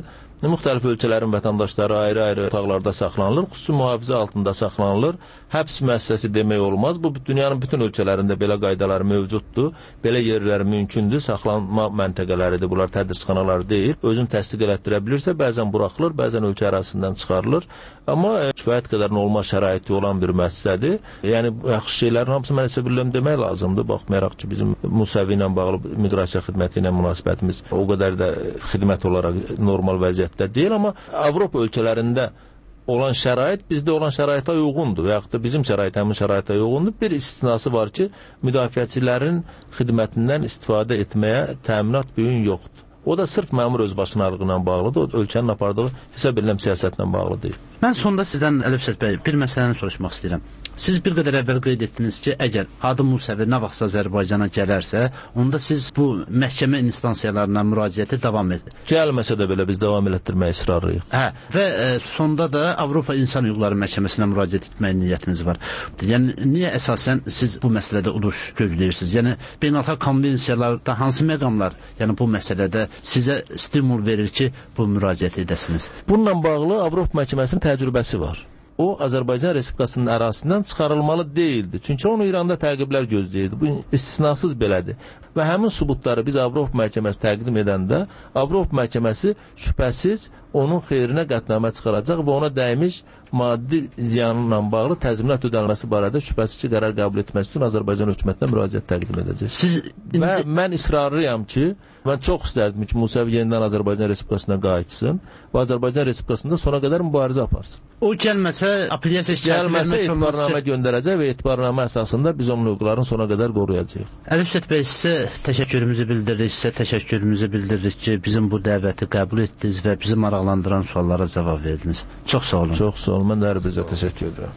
müxtəlif ölkələrin vətəndaşları ayrı-ayrı otaqlarda saxlanılır, xüsusi mühafizə altında saxlanılır. Həbs müəssisəsi demək olmaz. Bu dünyanın bütün ölkələrində belə qaydalar mövcuddur. Belə yerlər mümkündür. Saxlanma məntəqələridir. Bunlar tədrisxanalar deyil. Özün təsdiq elətdirə bilirsə, bəzən buraxılır, bəzən ölkə ərazisindən çıxarılır. Amma e, kifayət qədər normal şəraiti olan bir müəssisədir. Yəni yaxşı şeylərin hamısı mən isə bilirəm demək lazımdır. Baxmayaraq ki, bizim Musəvi ilə bağlı miqrasiya xidməti ilə münasibətimiz o qədər də xidmət olaraq normal vəziyyətdə deyil, amma Avropa ölkələrində olan şərait bizdə olan şəraitə uyğundur və yaxud da bizim şərait həmin şəraitə uyğundur. Bir istisnası var ki, müdafiəçilərin xidmətindən istifadə etməyə təminat bu gün yoxdur. O da sırf məmur özbaşınalığı ilə bağlıdır, o ölkənin apardığı hesab edilən siyasətlə bağlı deyil. Mən sonda sizdən Əlifşət bəy bir məsələni soruşmaq istəyirəm. Siz bir qədər əvvəl qeyd etdiniz ki, əgər Hadım Musəvi nə vaxtsa Azərbaycana gələrsə, onda siz bu məhkəmə instansiyalarına müraciəti davam edin. Gəlməsə də belə biz davam elətdirməyə israrlıyıq. Hə, və e, sonda da Avropa İnsan Hüquqları Məhkəməsinə müraciət etməyə niyyətiniz var. Yəni niyə əsasən siz bu məsələdə uduş gözləyirsiniz? Yəni beynəlxalq konvensiyalarda hansı məqamlar, yəni bu məsələdə sizə stimul verir ki, bu müraciət edəsiniz? Bununla bağlı Avropa Məhkəməsinin təcrübəsi var. O, Azərbaycan Respublikasının ərazisindən çıxarılmalı deyildi. Çünki onu İranda təqiblər gözləyirdi. Bu istisnasız belədir. Və həmin sübutları biz Avropa Məhkəməsi təqdim edəndə, Avropa Məhkəməsi şübhəsiz onun xeyrinə qətnamə çıxaracaq və ona dəymiş maddi ziyanla bağlı təzminat ödənilməsi barədə şübhəsiz ki, qərar qəbul etməsi üçün Azərbaycan hökumətinə müraciət təqdim edəcək. Siz və mən israrlıyam ki, mən çox istərdim ki, Musəvi yenidən Azərbaycan Respublikasına qayıtsın və Azərbaycan Respublikasında sona qədər mübarizə aparsın. O gəlməsə, apellyasiya şikayəti gəlməsə etibarnamə göndərəcək və etibarnamə əsasında biz onun hüquqlarını sona qədər qoruyacağıq. Əlifşət bəy, sizə təşəkkürümüzü bildiririk, sizə təşəkkürümüzü bildiririk ki, bizim bu dəvəti qəbul etdiniz və bizi maraqlandıran suallara cavab verdiniz. Çox sağ olun. Çox sağ olun. Mən də hər birinizə təşəkkür edirəm.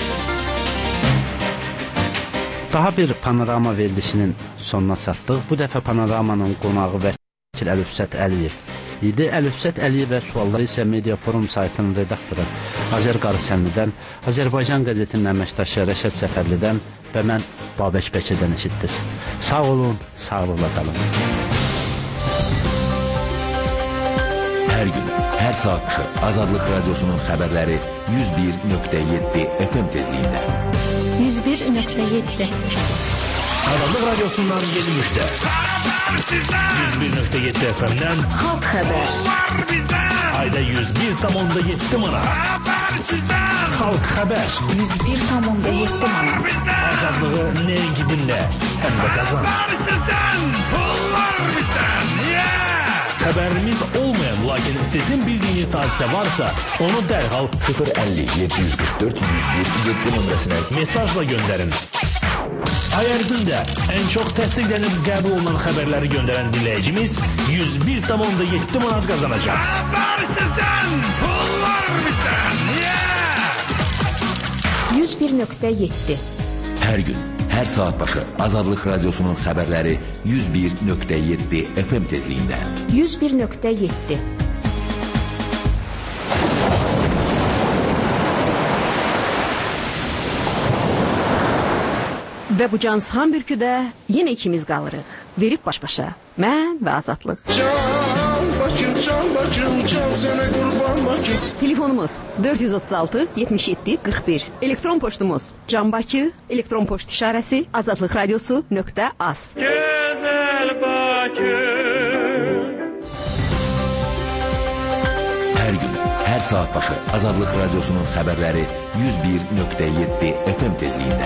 Daha bir panorama verilişinin sonuna çatdıq. Bu dəfə panoramanın qonağı vəkil Əlifşət Əliyev idi. Əlifşət Əliyev və sualları isə Media Forum saytının redaktoru Azər Qarıçənlidən, Azərbaycan qəzetinin əməkdaşı Rəşad Səfərlidən və mən Babək Bəkirdən eşitdiniz. Sağ olun, sağlıqla qalın. Hər gün, hər saat başı Azadlıq Radiosunun xəbərləri yüz bir nöqtə yeddi F M tezliyində. yüz bir nöqtə yeddi Azadlıq Radiosundan yeni müştə. yüz bir nöqtə yeddi F M'dən Xalq xəbər. Ayda yüz bir tam onda yeddi manat. Xalq xəbər. yüz bir tam onda yeddi manat. Azadlığı nəinki dinlə, həm də qazan. Xəbərimiz olmayan, lakin sizin bildiyiniz hadisə varsa, onu dərhal sıfır əlli yeddi yüz qırx dörd yüz bir yeddi nömrəsinə mesajla göndərin. Ay ərzində ən çox təsdiqlənib qəbul olunan xəbərləri göndərən dinləyicimiz yüz bir tam onda yeddi manat qazanacaq. Xəbər sizdən, pullar bizdən. yüz bir nöqtə yeddi Hər gün, hər saat başı Azadlıq Radiosunun xəbərləri yüz bir nöqtə yeddi F M tezliyində. yüz bir nöqtə yeddi Və bu cansıxan bürküdə yenə ikimiz qalırıq. Verib baş-başa. Mən və Azadlıq. Can Bakır, can Bakır, can sənə qurban Bakır. Telefonumuz dörd yüz otuz altı yetmiş yeddi qırx bir. Elektron poçtumuz canbakı, elektron poçt işarəsi azadlıq radiosu nöqtə az. Gözəl Bakır. Hər gün, hər saat başı Azadlıq Radiosunun xəbərləri yüz bir nöqtə yeddi F M tezliyində.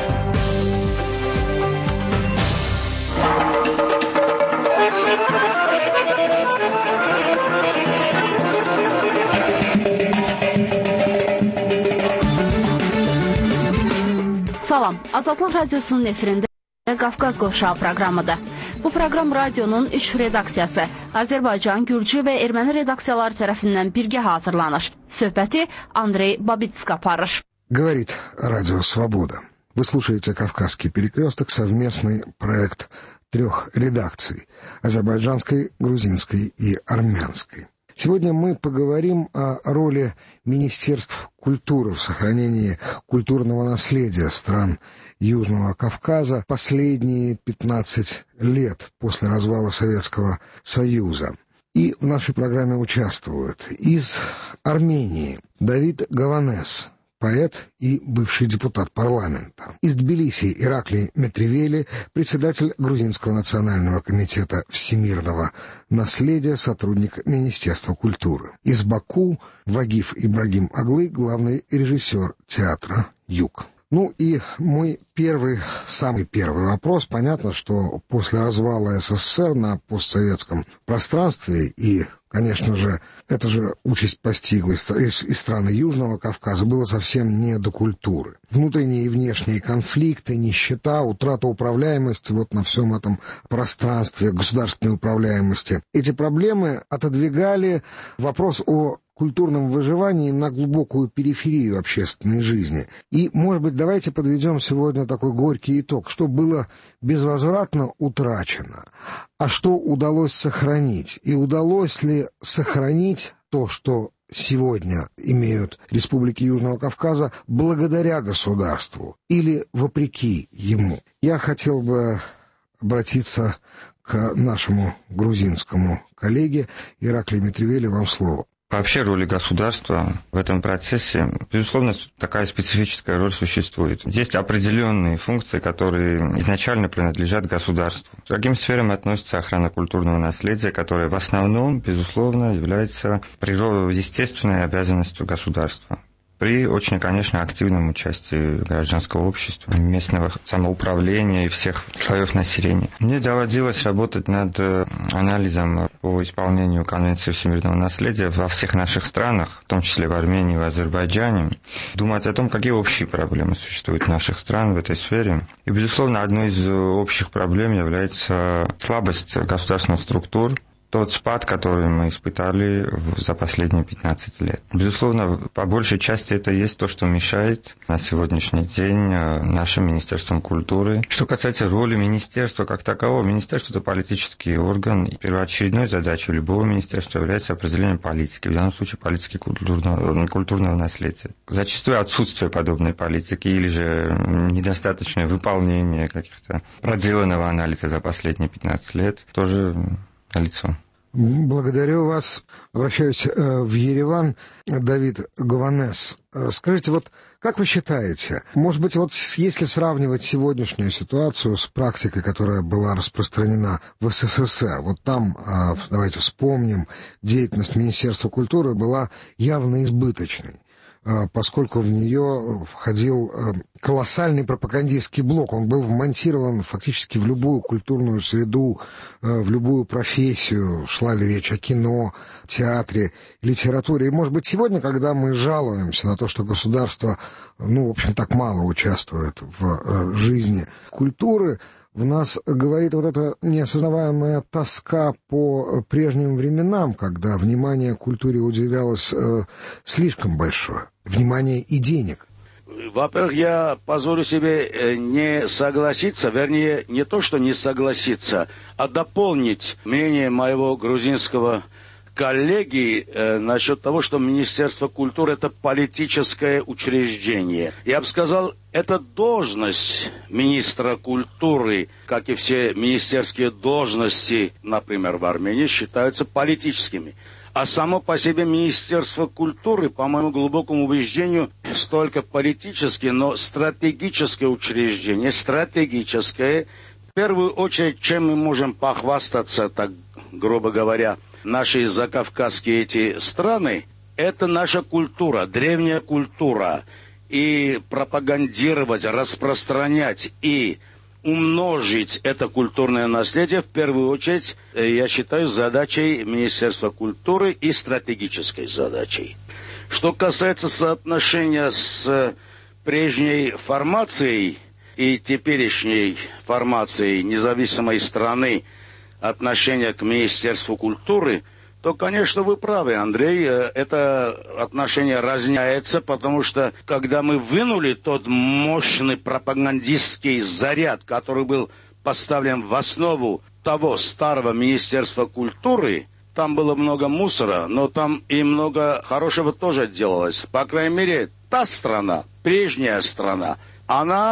Salam, Azadlıq Radiosunun efirində Qafqaz Qovşağı proqramıdır. Bu proqram radionun üç redaksiyası, Azərbaycan, Gürcü və Erməni redaksiyaları tərəfindən birgə hazırlanır. Söhbəti Andrey Babitsk aparır. Говорит Радио Свобода. Вы слушаете «Кавказский перекресток», совместный проект трех редакций – азербайджанской, грузинской и армянской. Сегодня мы поговорим о роли Министерств культуры в сохранении культурного наследия стран Южного Кавказа последние пятнадцать лет после развала Советского Союза. И в нашей программе участвуют из Армении Давид Гованес, поэт и бывший депутат парламента. Из Тбилиси Ираклий Метривели, председатель Грузинского национального комитета всемирного наследия, сотрудник Министерства культуры. Из Баку Вагиф Ибрагим Аглы, главный режиссер театра «Юг». Ну и мой первый, самый первый вопрос. Понятно, что после развала СССР на постсоветском пространстве и, конечно же, эта же участь постигла и страны Южного Кавказа, было совсем не до культуры. Внутренние и внешние конфликты, нищета, утрата управляемости вот на всем этом пространстве государственной управляемости. Эти проблемы отодвигали вопрос о культурном выживании на глубокую периферию общественной жизни. И, может быть, давайте подведем сегодня такой горький итог, что было безвозвратно утрачено, а что удалось сохранить, и удалось ли сохранить то, что сегодня имеют республики Южного Кавказа благодаря государству или вопреки ему. Я хотел бы обратиться к нашему грузинскому коллеге Ираклию Метривели, вам слово. Вообще роли государства в этом процессе, безусловно, такая специфическая роль существует. Есть определенные функции, которые изначально принадлежат государству. К другим сферам относится охрана культурного наследия, которая в основном, безусловно, является природой, естественной обязанностью государства. При очень, конечно, активном участии гражданского общества, местного самоуправления и всех слоев населения. Мне доводилось работать над анализом по исполнению Конвенции всемирного наследия во всех наших странах, в том числе в Армении и в Азербайджане, думать о том, какие общие проблемы существуют в наших странах в этой сфере. И, безусловно, одной из общих проблем является слабость государственных структур, тот спад, который мы испытали за последние пятнадцать лет. Безусловно, по большей части это есть то, что мешает на сегодняшний день нашим Министерством культуры. Что касается роли министерства как такового, министерство – это политический орган. И первоочередной задачей любого министерства является определение политики, в данном случае политики культурного, культурного наследия. Зачастую отсутствие подобной политики или же недостаточное выполнение каких-то проделанного анализа за последние пятнадцать лет тоже налицо. Благодарю вас. Обращаюсь э, в Ереван. Давид Гованес. Э, скажите, вот как вы считаете, может быть, вот если сравнивать сегодняшнюю ситуацию с практикой, которая была распространена в СССР, вот там, э, давайте вспомним, деятельность Министерства культуры была явно избыточной, поскольку в нее входил колоссальный пропагандистский блок. Он был вмонтирован фактически в любую культурную среду, в любую профессию, шла ли речь о кино, театре, литературе. И, может быть, сегодня, когда мы жалуемся на то, что государство, ну, в общем, так мало участвует в жизни культуры, в нас говорит вот эта неосознаваемая тоска по прежним временам, когда внимание культуре уделялось э, слишком большое, внимание и денег. Во-первых, я позволю себе не согласиться, вернее, не то, что не согласиться, а дополнить мнение моего грузинского коллеги э, насчет того, что Министерство культуры – это политическое учреждение. Я бы сказал, это должность министра культуры, как и все министерские должности, например, в Армении, считаются политическими. А само по себе Министерство культуры, по моему глубокому убеждению, столько политическое, но стратегическое учреждение, стратегическое. В первую очередь, чем мы можем похвастаться, так грубо говоря, наши закавказские эти страны, это наша культура, древняя культура. И пропагандировать, распространять и умножить это культурное наследие, в первую очередь, я считаю, задачей Министерства культуры и стратегической задачей. Что касается соотношения с прежней формацией и теперешней формацией независимой страны, отношение к Министерству культуры, то, конечно, вы правы, Андрей, это отношение разнятся, потому что, когда мы вынули тот мощный пропагандистский заряд, который был поставлен в основу того старого Министерства культуры, там было много мусора, но там и много хорошего тоже делалось. По крайней мере, та страна, прежняя страна, она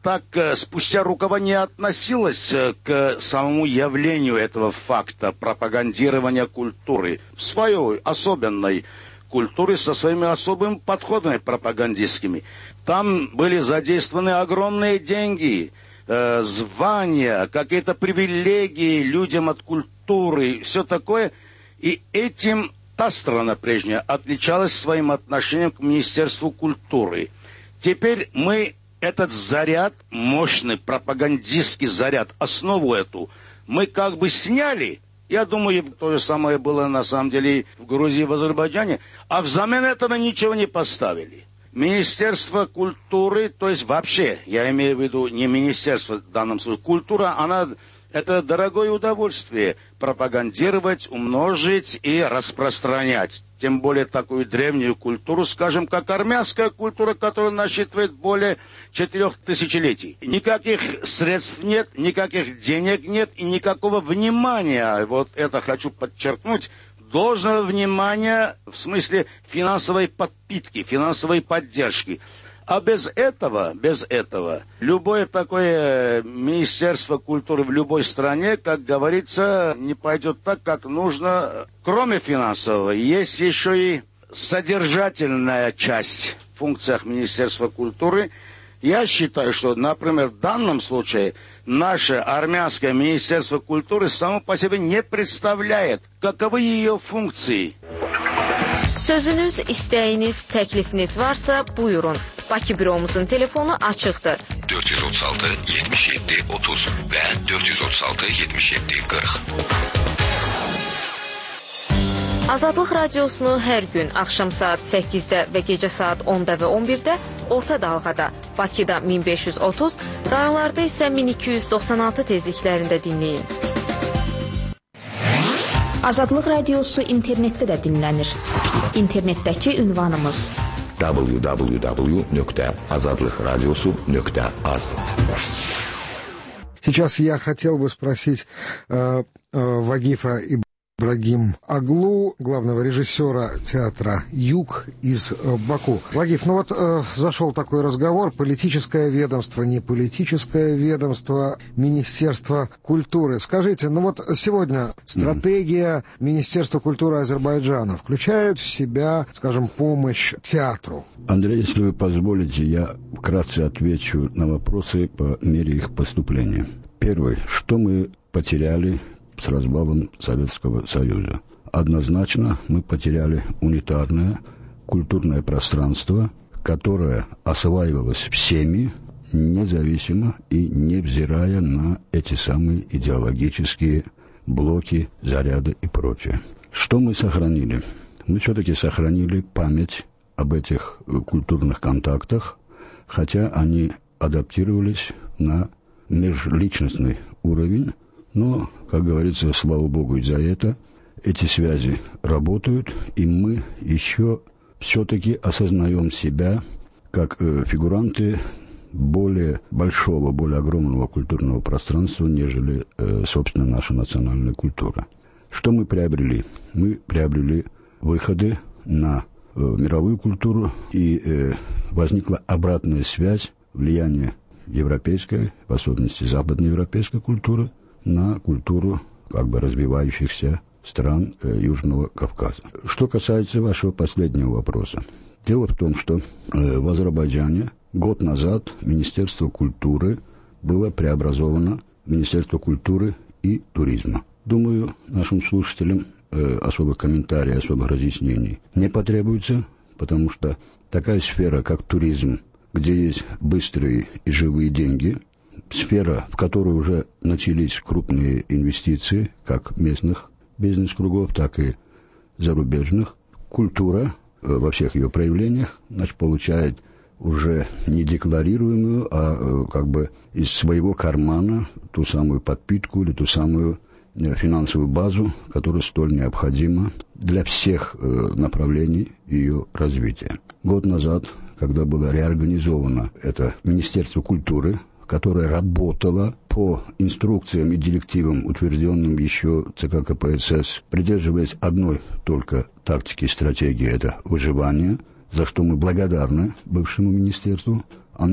так спустя рукава не относилась к самому явлению этого факта пропагандирования культуры, своей особенной культуры со своими особыми подходами пропагандистскими. Там были задействованы огромные деньги, э, звания, какие-то привилегии людям от культуры, все такое. И этим та страна прежняя отличалась своим отношением к Министерству культуры. Теперь мы этот заряд, мощный пропагандистский заряд, основу эту, мы как бы сняли. Я думаю, то же самое было на самом деле в Грузии и в Азербайджане. А взамен этого ничего не поставили. Министерство культуры, то есть вообще, я имею в виду не министерство в данном случае, культура, она, это дорогое удовольствие пропагандировать, умножить и распространять. Тем более такую древнюю культуру, скажем, как армянская культура, которая насчитывает более четырех тысячелетий. Никаких средств нет, никаких денег нет и никакого внимания, вот это хочу подчеркнуть, должного внимания в смысле финансовой подпитки, финансовой поддержки. А без этого, без этого, любое такое министерство культуры в любой стране, как говорится, не пойдет так, как нужно. Кроме финансового, есть еще и содержательная часть в функциях Министерства культуры. Я считаю, что, например, в данном случае наше армянское Министерство культуры само по себе не представляет, каковы ее функции. Sözünüz, istəyiniz, təklifiniz varsa, buyurun. Bakı büromuzun telefonu açıqdır. dörd yüz otuz altı yetmiş yeddi otuz və dörd yüz otuz altı yetmiş yeddi qırx. Azadlıq radiosunu hər gün axşam saat səkkizdə və gecə saat onda və on birdə orta dalğada, Bakıda min beş yüz otuz, rayonlarda isə min iki yüz doxsan altı tezliklərində dinləyin. Azadlıq radiosu internetdə də dinlənir. İnternetdəki ünvanımız w w w nöqtə azadlıq radiosu nöqtə az. Сейчас я хотел бы спросить э, э, Вагифа Ибрагим Аглу, главного режиссера театра «Юг» из э, Баку. Вагиф, ну вот э, зашел такой разговор, политическое ведомство, не политическое ведомство, Министерство культуры. Скажите, ну вот сегодня стратегия Министерства культуры Азербайджана включает в себя, скажем, помощь театру? Андрей, если вы позволите, я вкратце отвечу на вопросы по мере их поступления. Первый. Что мы потеряли с развалом Советского Союза? Однозначно мы потеряли унитарное культурное пространство, которое осваивалось всеми, независимо и невзирая на эти самые идеологические блоки, заряды и прочее. Что мы сохранили? Мы все-таки сохранили память об этих культурных контактах, хотя они адаптировались на межличностный уровень, но, как говорится, слава богу и за это, эти связи работают, и мы еще все-таки осознаем себя как э, фигуранты более большого, более огромного культурного пространства, нежели, э, собственно, наша национальная культура. Что мы приобрели? Мы приобрели выходы на э, мировую культуру, и э, возникла обратная связь, влияние европейской, в особенности западноевропейской культуры, на культуру как бы развивающихся стран э, Южного Кавказа. Что касается вашего последнего вопроса. Дело в том, что э, в Азербайджане год назад Министерство культуры было преобразовано в Министерство культуры и туризма. Думаю, нашим слушателям э, особых комментариев, особых разъяснений не потребуется, потому что такая сфера, как туризм, где есть быстрые и живые деньги, сфера, в которой уже начались крупные инвестиции, как местных бизнес-кругов, так и зарубежных. Культура э, во всех ее проявлениях, значит, получает уже не декларируемую, а э, как бы из своего кармана ту самую подпитку или ту самую э, финансовую базу, которая столь необходима для всех э, направлений ее развития. Год назад, когда было реорганизовано это Министерство культуры, которое работало по инструкциям и директивам, утвержденным еще ЦК КПСС, придерживаясь одной только тактики и стратегии, это выживание, за что мы благодарны бывшему министерству. Оно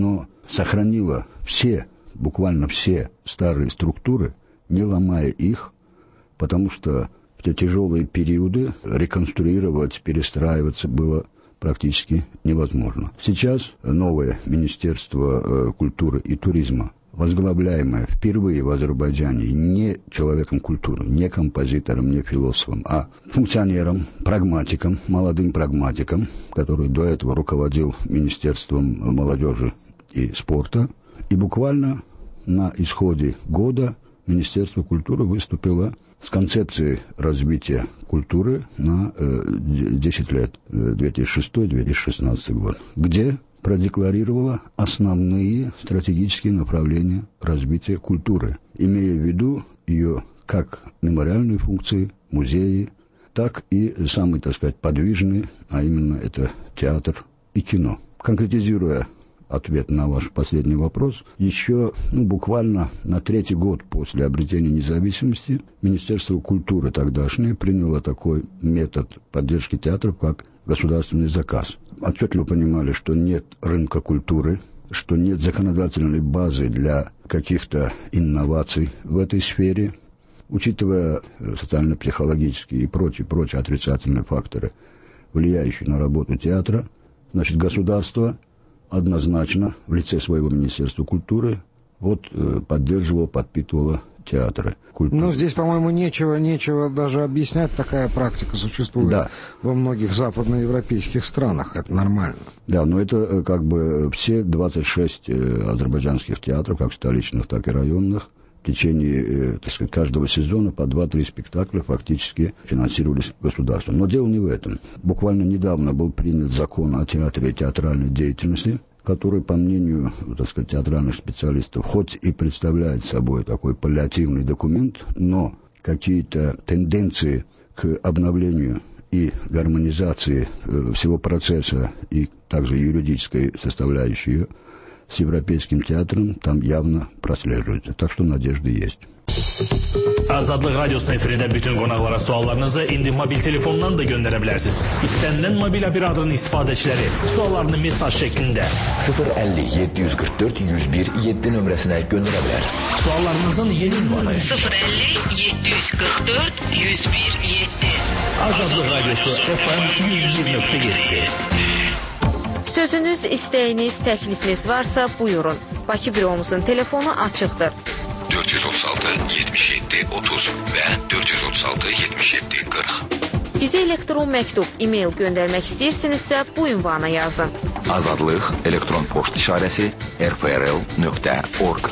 сохранила все, буквально все старые структуры, не ломая их, потому что в те тяжелые периоды реконструировать, перестраиваться было практически невозможно. Сейчас новое Министерство культуры и туризма, возглавляемое впервые в Азербайджане не человеком культуры, не композитором, не философом, а функционером, прагматиком, молодым прагматиком, который до этого руководил Министерством молодежи и спорта. И буквально на исходе года Министерство культуры выступило с концепцией развития культуры на э, десять лет, две тысячи шестой — две тысячи шестнадцатый год, где продекларировала основные стратегические направления развития культуры, имея в виду ее как мемориальные функции, музеи, так и самый, так сказать, подвижный, а именно это театр и кино. Конкретизируя ответ на ваш последний вопрос, еще ну, буквально на третий год после обретения независимости Министерство культуры тогдашнее приняло такой метод поддержки театров, как государственный заказ. Отчетливо понимали, что нет рынка культуры, что нет законодательной базы для каких-то инноваций в этой сфере. Учитывая социально-психологические и прочие, прочие отрицательные факторы, влияющие на работу театра, значит, государство однозначно в лице своего Министерства культуры вот, поддерживало, подпитывало театры. Культуры. Ну, здесь, по-моему, нечего, нечего даже объяснять. Такая практика существует да. во многих западноевропейских странах. Это нормально. Да, но это как бы все двадцать шесть азербайджанских театров, как столичных, так и районных, в течение, так сказать, каждого сезона по два-три спектакля фактически финансировались государством. Но дело не в этом. Буквально недавно был принят закон о театре и театральной деятельности, который, по мнению, так сказать, театральных специалистов, хоть и представляет собой такой паллиативный документ, но какие-то тенденции к обновлению и гармонизации всего процесса и также юридической составляющей с европейским театром там явно прослеживается. Так что надежды есть. Azadlıq Radiosu'nun efirində bütün qonaqlara suallarınızı indi mobil telefondan da göndərə bilərsiniz. İstənilən mobil operatörün istifadəçiləri suallarını mesaj şəklində sıfır əlli yeddi yüz qırx dörd yüz bir yeddi nömrəsinə göndərə bilər. Suallarınızın yeni ünvanı sıfır əlli yeddi yüz qırx dörd yüz bir yeddi. Azadlıq Radiosu F M yüz bir nöqtə yeddi. Sözünüz, istəyiniz, təklifiniz varsa buyurun. Bakı büromuzun telefonu açıqdır. dörd yüz otuz altı yetmiş yeddi otuz və dörd yüz otuz altı yetmiş yeddi qırx. Bizə elektron məktub, e-mail göndərmək istəyirsinizsə bu ünvana yazın. Azadlıq elektron poçt işarəsi r f r l nöqtə org.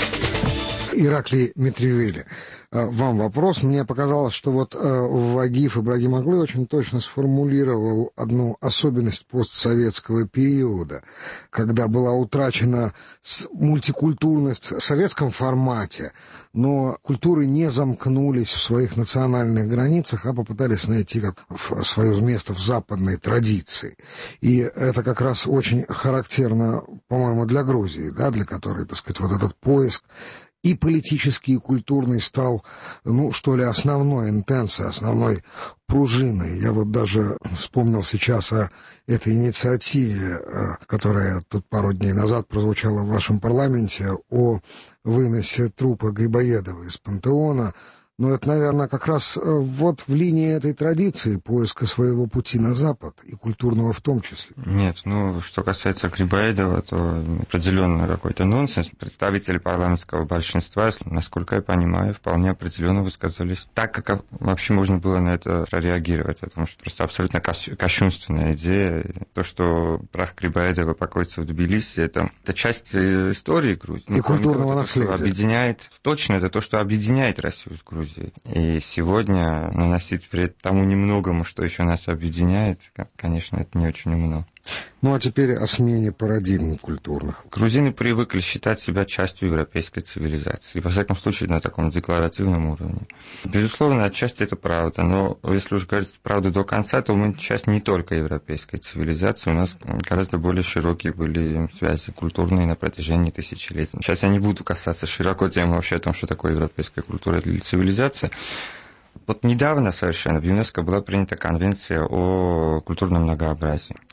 Ираклий Митревели, вам вопрос. Мне показалось, что вот Вагиф Ибрагим Оглы очень точно сформулировал одну особенность постсоветского периода, когда была утрачена мультикультурность в советском формате, но культуры не замкнулись в своих национальных границах, а попытались найти как свое место в западной традиции. И это как раз очень характерно, по-моему, для Грузии, да, для которой, так сказать, вот этот поиск и политический, и культурный стал, ну, что ли, основной интенцией, основной пружиной. Я вот даже вспомнил сейчас о этой инициативе, которая тут пару дней назад прозвучала в вашем парламенте, о выносе трупа Грибоедова из пантеона. Но это, наверное, как раз вот в линии этой традиции поиска своего пути на Запад, и культурного в том числе. Нет, ну, что касается Грибоедова, то определенно какой-то нонсенс. Представители парламентского большинства, насколько я понимаю, вполне определенно высказались так, как вообще можно было на это прореагировать, потому что просто абсолютно кощунственная идея. То, что прах Грибоедова покоится в Тбилиси, это, это часть истории Грузии. И ну, культурного наследия. Объединяет, точно, это то, что объединяет Россию с Грузией. И сегодня наносить вред тому немногому, что еще нас объединяет, конечно, это не очень умно. Ну, а теперь о смене парадигм культурных. Грузины привыкли считать себя частью европейской цивилизации, во всяком случае, на таком декларативном уровне. Безусловно, отчасти это правда, но если уж говорить правду до конца, то мы часть не только европейской цивилизации, у нас гораздо более широкие были связи культурные на протяжении тысячелетий. Сейчас я не буду касаться широко темы вообще о том, что такое европейская культура или цивилизация. Вот недавно совершенно в ЮНЕСКО была принята конвенция о культурном многообразии.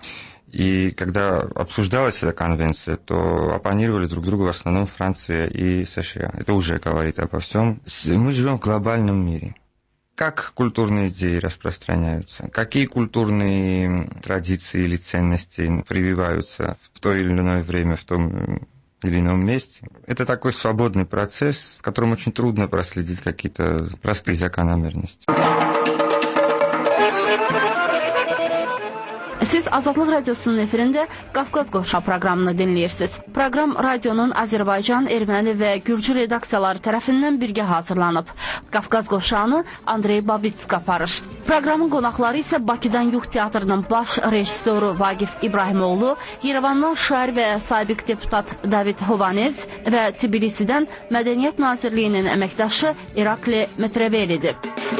И когда обсуждалась эта конвенция, то оппонировали друг другу в основном Франция и США. Это уже говорит обо всем. Мы живем в глобальном мире. Как культурные идеи распространяются, какие культурные традиции или ценности прививаются в то или иное время в том или ином месте. Это такой свободный процесс, в котором очень трудно проследить какие-то простые закономерности. Siz Azadlıq Radiosunun efirində Qafqaz Qoşa proqramını dinləyirsiniz. Proqram radionun Azərbaycan, erməni və gürcü redaksiyaları tərəfindən birgə hazırlanıb. Qafqaz Qoşanı Andrey Babitsk aparır. Proqramın qonaqları isə Bakıdan Yuğ Teatrının baş rejissoru Vagif İbrahimoğlu, Yerevandan şair və sabiq deputat David Hovanez və Tbilisidən Mədəniyyət Nazirliyinin əməkdaşı Irakli Metrevelidir.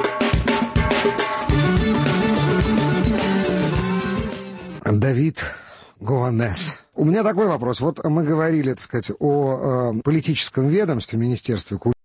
Давид Гованес. У меня такой вопрос. Вот мы говорили, так сказать, о э, политическом ведомстве Министерства культуры.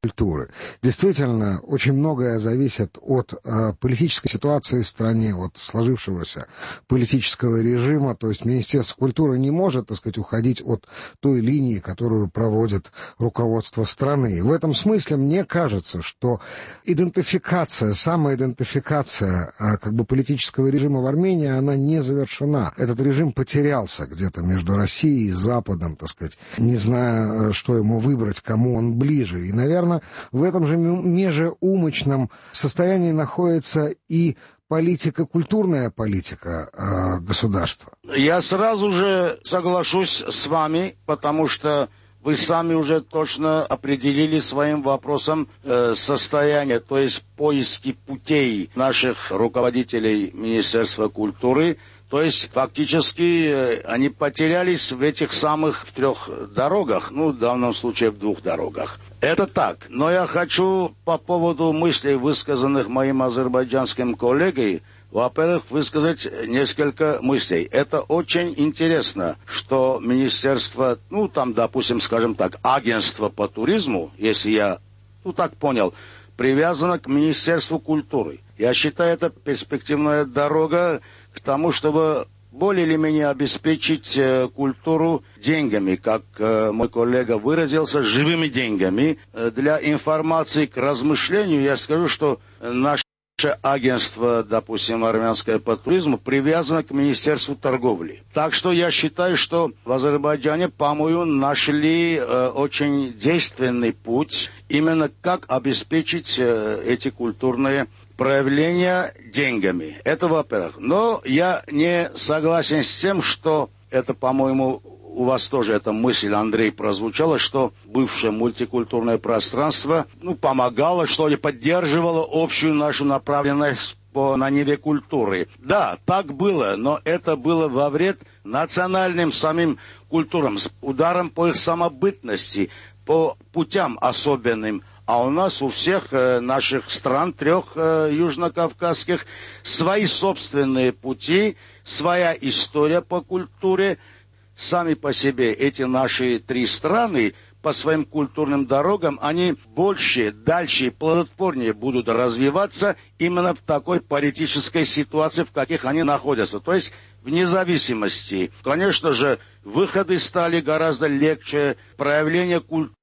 Действительно, очень многое зависит от э, политической ситуации в стране, от сложившегося политического режима. То есть Министерство культуры не может, так сказать, уходить от той линии, которую проводит руководство страны. В этом смысле мне кажется, что идентификация, самоидентификация э, как бы политического режима в Армении, она не завершена. Этот режим потерялся где-то между Россией и Западом, так сказать, не зная, что ему выбрать, кому он ближе. И, наверное, в этом же межеумочном состоянии находится и политика, культурная политика э, государства. Я сразу же соглашусь с вами, потому что вы сами уже точно определили своим вопросом э, состояние, то есть поиски путей наших руководителей Министерства культуры. То есть, фактически, они потерялись в этих самых трех дорогах, ну, в данном случае в двух дорогах. Это так. Но я хочу по поводу мыслей, высказанных моим азербайджанским коллегой, во-первых, высказать несколько мыслей. Это очень интересно, что Министерство, ну, там, допустим, скажем так, агентство по туризму, если я, ну, так понял, привязано к Министерству культуры. Я считаю, это перспективная дорога к тому, чтобы более или менее обеспечить э, культуру деньгами, как э, мой коллега выразился, живыми деньгами. Э, для информации к размышлению я скажу, что наше агентство, допустим, армянское по туризму, привязано к Министерству торговли. Так что я считаю, что в Азербайджане, по-моему, нашли э, очень действенный путь, именно как обеспечить э, эти культурные проявления деньгами. Это во-первых. Но я не согласен с тем, что это, по-моему, у вас тоже эта мысль, Андрей, прозвучала, что бывшее мультикультурное пространство, ну, помогало, что ли, поддерживало общую нашу направленность по, на ниве культуры. Да, так было, но это было во вред национальным самим культурам, с ударом по их самобытности, по путям особенным. А у нас у всех э, наших стран, трех э, южнокавказских, свои собственные пути, своя история по культуре. Сами по себе эти наши три страны по своим культурным дорогам, они больше, дальше и плодотворнее будут развиваться именно в такой политической ситуации, в каких они находятся. То есть вне зависимости. Конечно же, выходы стали гораздо легче, проявление культуры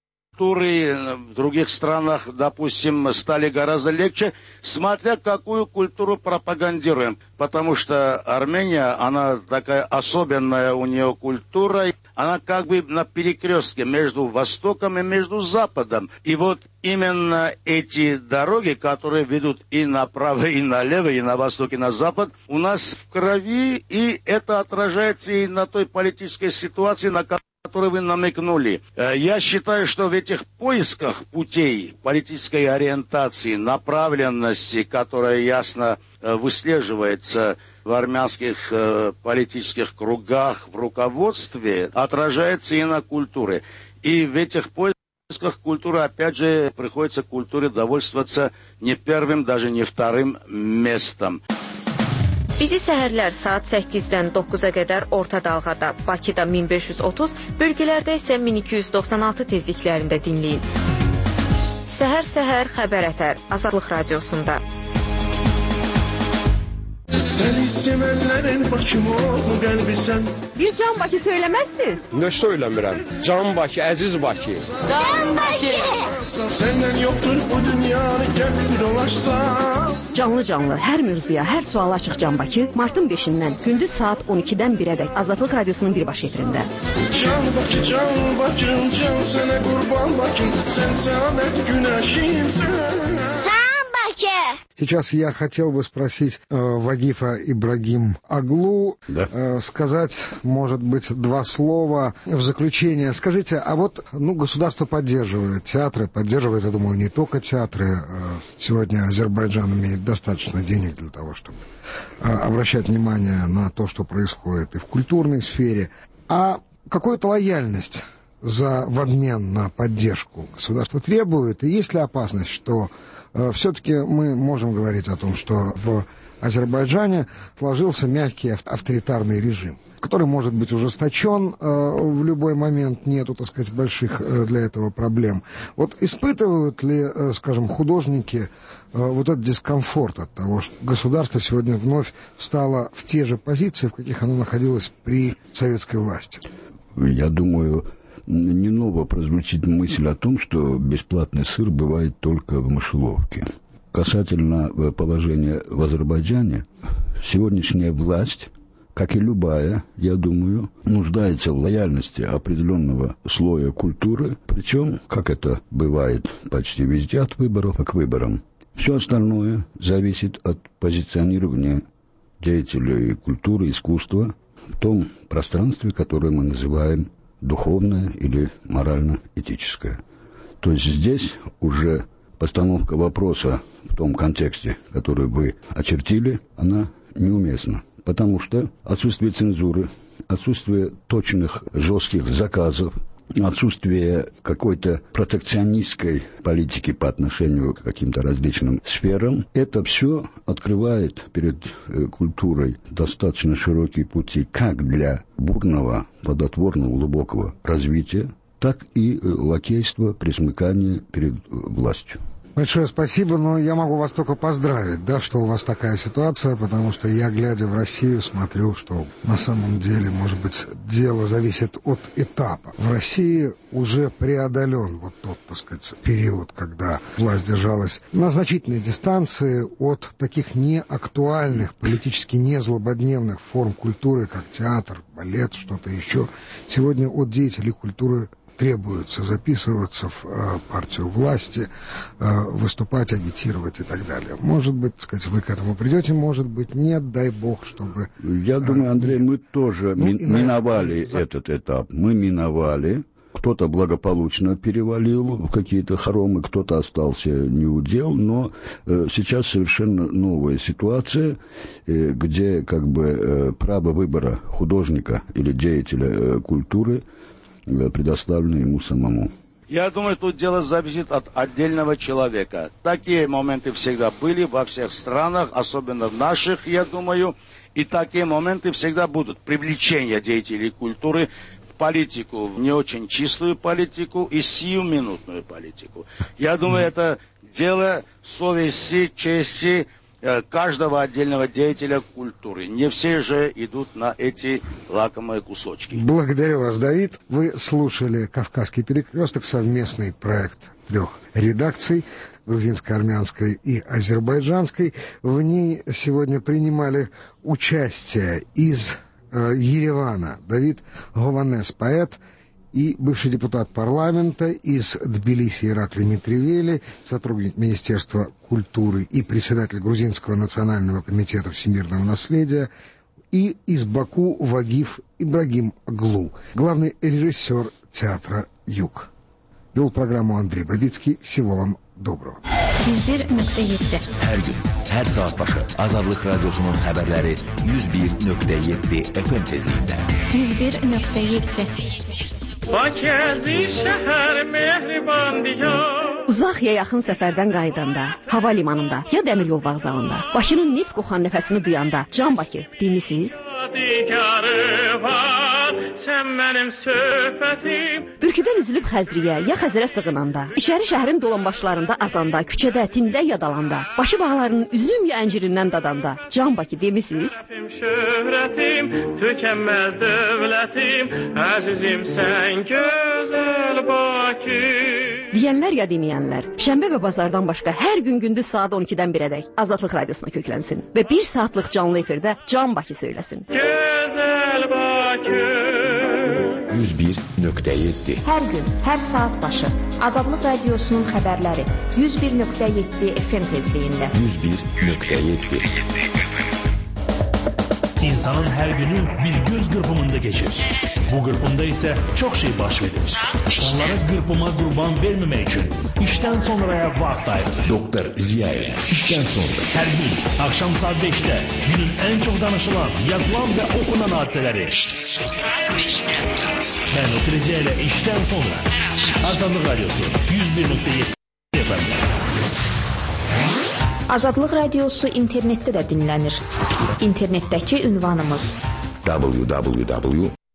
в других странах, допустим, стали гораздо легче, смотря какую культуру пропагандируем. Потому что Армения, она такая особенная у нее культура, она как бы на перекрестке между Востоком и между Западом. И вот именно эти дороги, которые ведут и направо, и налево, и на Восток, и на Запад, у нас в крови, и это отражается и на той политической ситуации, на которой который вы намекнули. Я считаю, что в этих поисках путей политической ориентации, направленности, которая ясно выслеживается в армянских политических кругах, в руководстве, отражается и на культуре. И в этих поисках культуры, опять же, приходится культуре довольствоваться не первым, даже не вторым местом. Bizi səhərlər saat səkkizdən doqquza qədər orta dalğada, Bakıda min beş yüz otuz, bölgələrdə isə min iki yüz doxsan altı tezliklərində dinləyin. Səhər-səhər xəbər ətər Azadlıq Radiosunda. Seni sevenlerin Bakım oldu kalbi sen. Bir Can Bakı söylemezsiniz. Ne söyləmirəm? Can Bakı, əziz Bakı. Can Bakı. Senden yoktur bu dünya, gel dolaşsam. Canlı canlı hər mövzuya, hər suala açıq Can Bakı martın beşindən gündüz saat on ikidən birədək Azadlıq Radiosunun birbaşa efirində. Can Bakı, Can Bakım, can sana kurban Bakım, sen saadet güneşimsin. Can Bakı. Сейчас я хотел бы спросить э, Вагифа Ибрагим Аглу, да. э, сказать, может быть, два слова в заключение. Скажите, а вот, ну, государство поддерживает театры, поддерживает, я думаю, не только театры. Э, сегодня Азербайджан имеет достаточно денег для того, чтобы э, обращать внимание на то, что происходит и в культурной сфере. А какую-то лояльность за в обмен на поддержку государство требует, и есть ли опасность, что э, все-таки мы можем говорить о том, что в Азербайджане сложился мягкий авторитарный режим, который может быть ужесточен э, в любой момент, нету, так сказать, больших э, для этого проблем. Вот испытывают ли, э, скажем, художники э, вот этот дискомфорт от того, что государство сегодня вновь встало в те же позиции, в каких оно находилось при советской власти? Я думаю, не ново прозвучит мысль о том, что бесплатный сыр бывает только в мышеловке. Касательно положения в Азербайджане, сегодняшняя власть, как и любая, я думаю, нуждается в лояльности определенного слоя культуры, причем, как это бывает почти везде, от выборов к выборам. Все остальное зависит от позиционирования деятелей культуры, искусства в том пространстве, которое мы называем духовное или морально-этическое. То есть здесь уже постановка вопроса в том контексте, который вы очертили, она неуместна. Потому что отсутствие цензуры, отсутствие точных жестких заказов, отсутствие какой-то протекционистской политики по отношению к каким-то различным сферам, это все открывает перед культурой достаточно широкие пути как для бурного, плодотворного, глубокого развития, так и лакейства, присмыкания перед властью. Большое спасибо, но я могу вас только поздравить, да, что у вас такая ситуация, потому что я, глядя в Россию, смотрю, что на самом деле, может быть, дело зависит от этапа. В России уже преодолен вот тот, так сказать, период, когда власть держалась на значительной дистанции от таких неактуальных, политически незлободневных форм культуры, как театр, балет, что-то еще. Сегодня от деятелей культуры требуется записываться в э, партию власти, э, выступать, агитировать и так далее. Может быть, так сказать, вы к этому придете, может быть, нет, дай бог, чтобы... Я э, думаю, Андрей, мы тоже ну, ми- миновали за... этот этап. Мы миновали. Кто-то благополучно перевалил в какие-то хоромы, кто-то остался неудел, но э, сейчас совершенно новая ситуация, э, где как бы э, право выбора художника или деятеля э, культуры предоставлено ему самому. Я думаю, тут дело зависит от отдельного человека. Такие моменты всегда были во всех странах, особенно в наших, я думаю, и такие моменты всегда будут. Привлечение деятелей культуры в политику, в не очень чистую политику и сиюминутную политику. Я думаю, это дело совести, чести каждого отдельного деятеля культуры. Не все же идут на эти лакомые кусочки. Благодарю вас, Давид. Вы слушали «Кавказский перекресток», совместный проект трех редакций, грузинской, армянской и азербайджанской. В ней сегодня принимали участие из э, Еревана Давид Гованес, поэт, и бывший депутат парламента из Тбилиси Ираклий Митревели, сотрудник Министерства культуры и председатель Грузинского национального комитета всемирного наследия, и из Баку Вагиф Ибрагим Аглу, главный режиссер театра «Юг». Вел программу Андрей Бабицкий. Всего вам доброго. yüz bir nöqtə yeddi. Hər gün, hər saat başı Azadlıq Radiosunun xəbərləri yüz bir nöqtə yeddi F M tezliyində. yüz bir nöqtə yeddi. Bakızi şəhər mehriban diyar. Uzaq ya yaxın səfərdən qayıdanda, hava limanında ya dəmir yol vağzalında, Bakının neft qoxan nəfəsini duyanda, Can Bakı demisiniz? var, sən mənim söhbətim. Bürküdən üzülüb Xəzriyə, ya Xəzərə sığınanda, İçəri şəhərin dolanbaşlarında azanda, küçədə, tində yadalanda, Bakı bağlarının üzüm ya əncirindən dadanda, Can Bakı demisiniz? Şöhrətim, tükənməz dövlətim, əzizim sən gözəl Bakı. Deyənlər ya deməyənlər, şənbə və bazardan başqa hər gün gündüz saat on ikidən birədək Azadlıq Radiosuna köklənsin və bir saatlıq canlı efirdə Can Bakı söyləsin. Gözəl Bakı. yüz bir nöqtə yeddi. Hər gün, hər saat başı Azadlıq Radiosunun xəbərləri yüz bir nöqtə yeddi F M tezliyində. yüz bir nöqtə yeddi. İnsanın hər günü bir göz qırpımında geçir. Bu qırpımda isə çox şey baş verir. Onlara qırpıma qurban verməmək üçün işdən sonraya vaxt ayırır. Doktor Ziya ilə işdən sonra. Hər gün axşam saat beşdə günün ən çox danışılan, yazılan və okunan hadisələri. Mən Doktor Ziya ilə işdən sonra. Azadlıq Radiosu yüz bir nöqtə yeddi F M. Azadlıq Radiosu internetdə də dinlənir. İnternetdəki ünvanımız w w w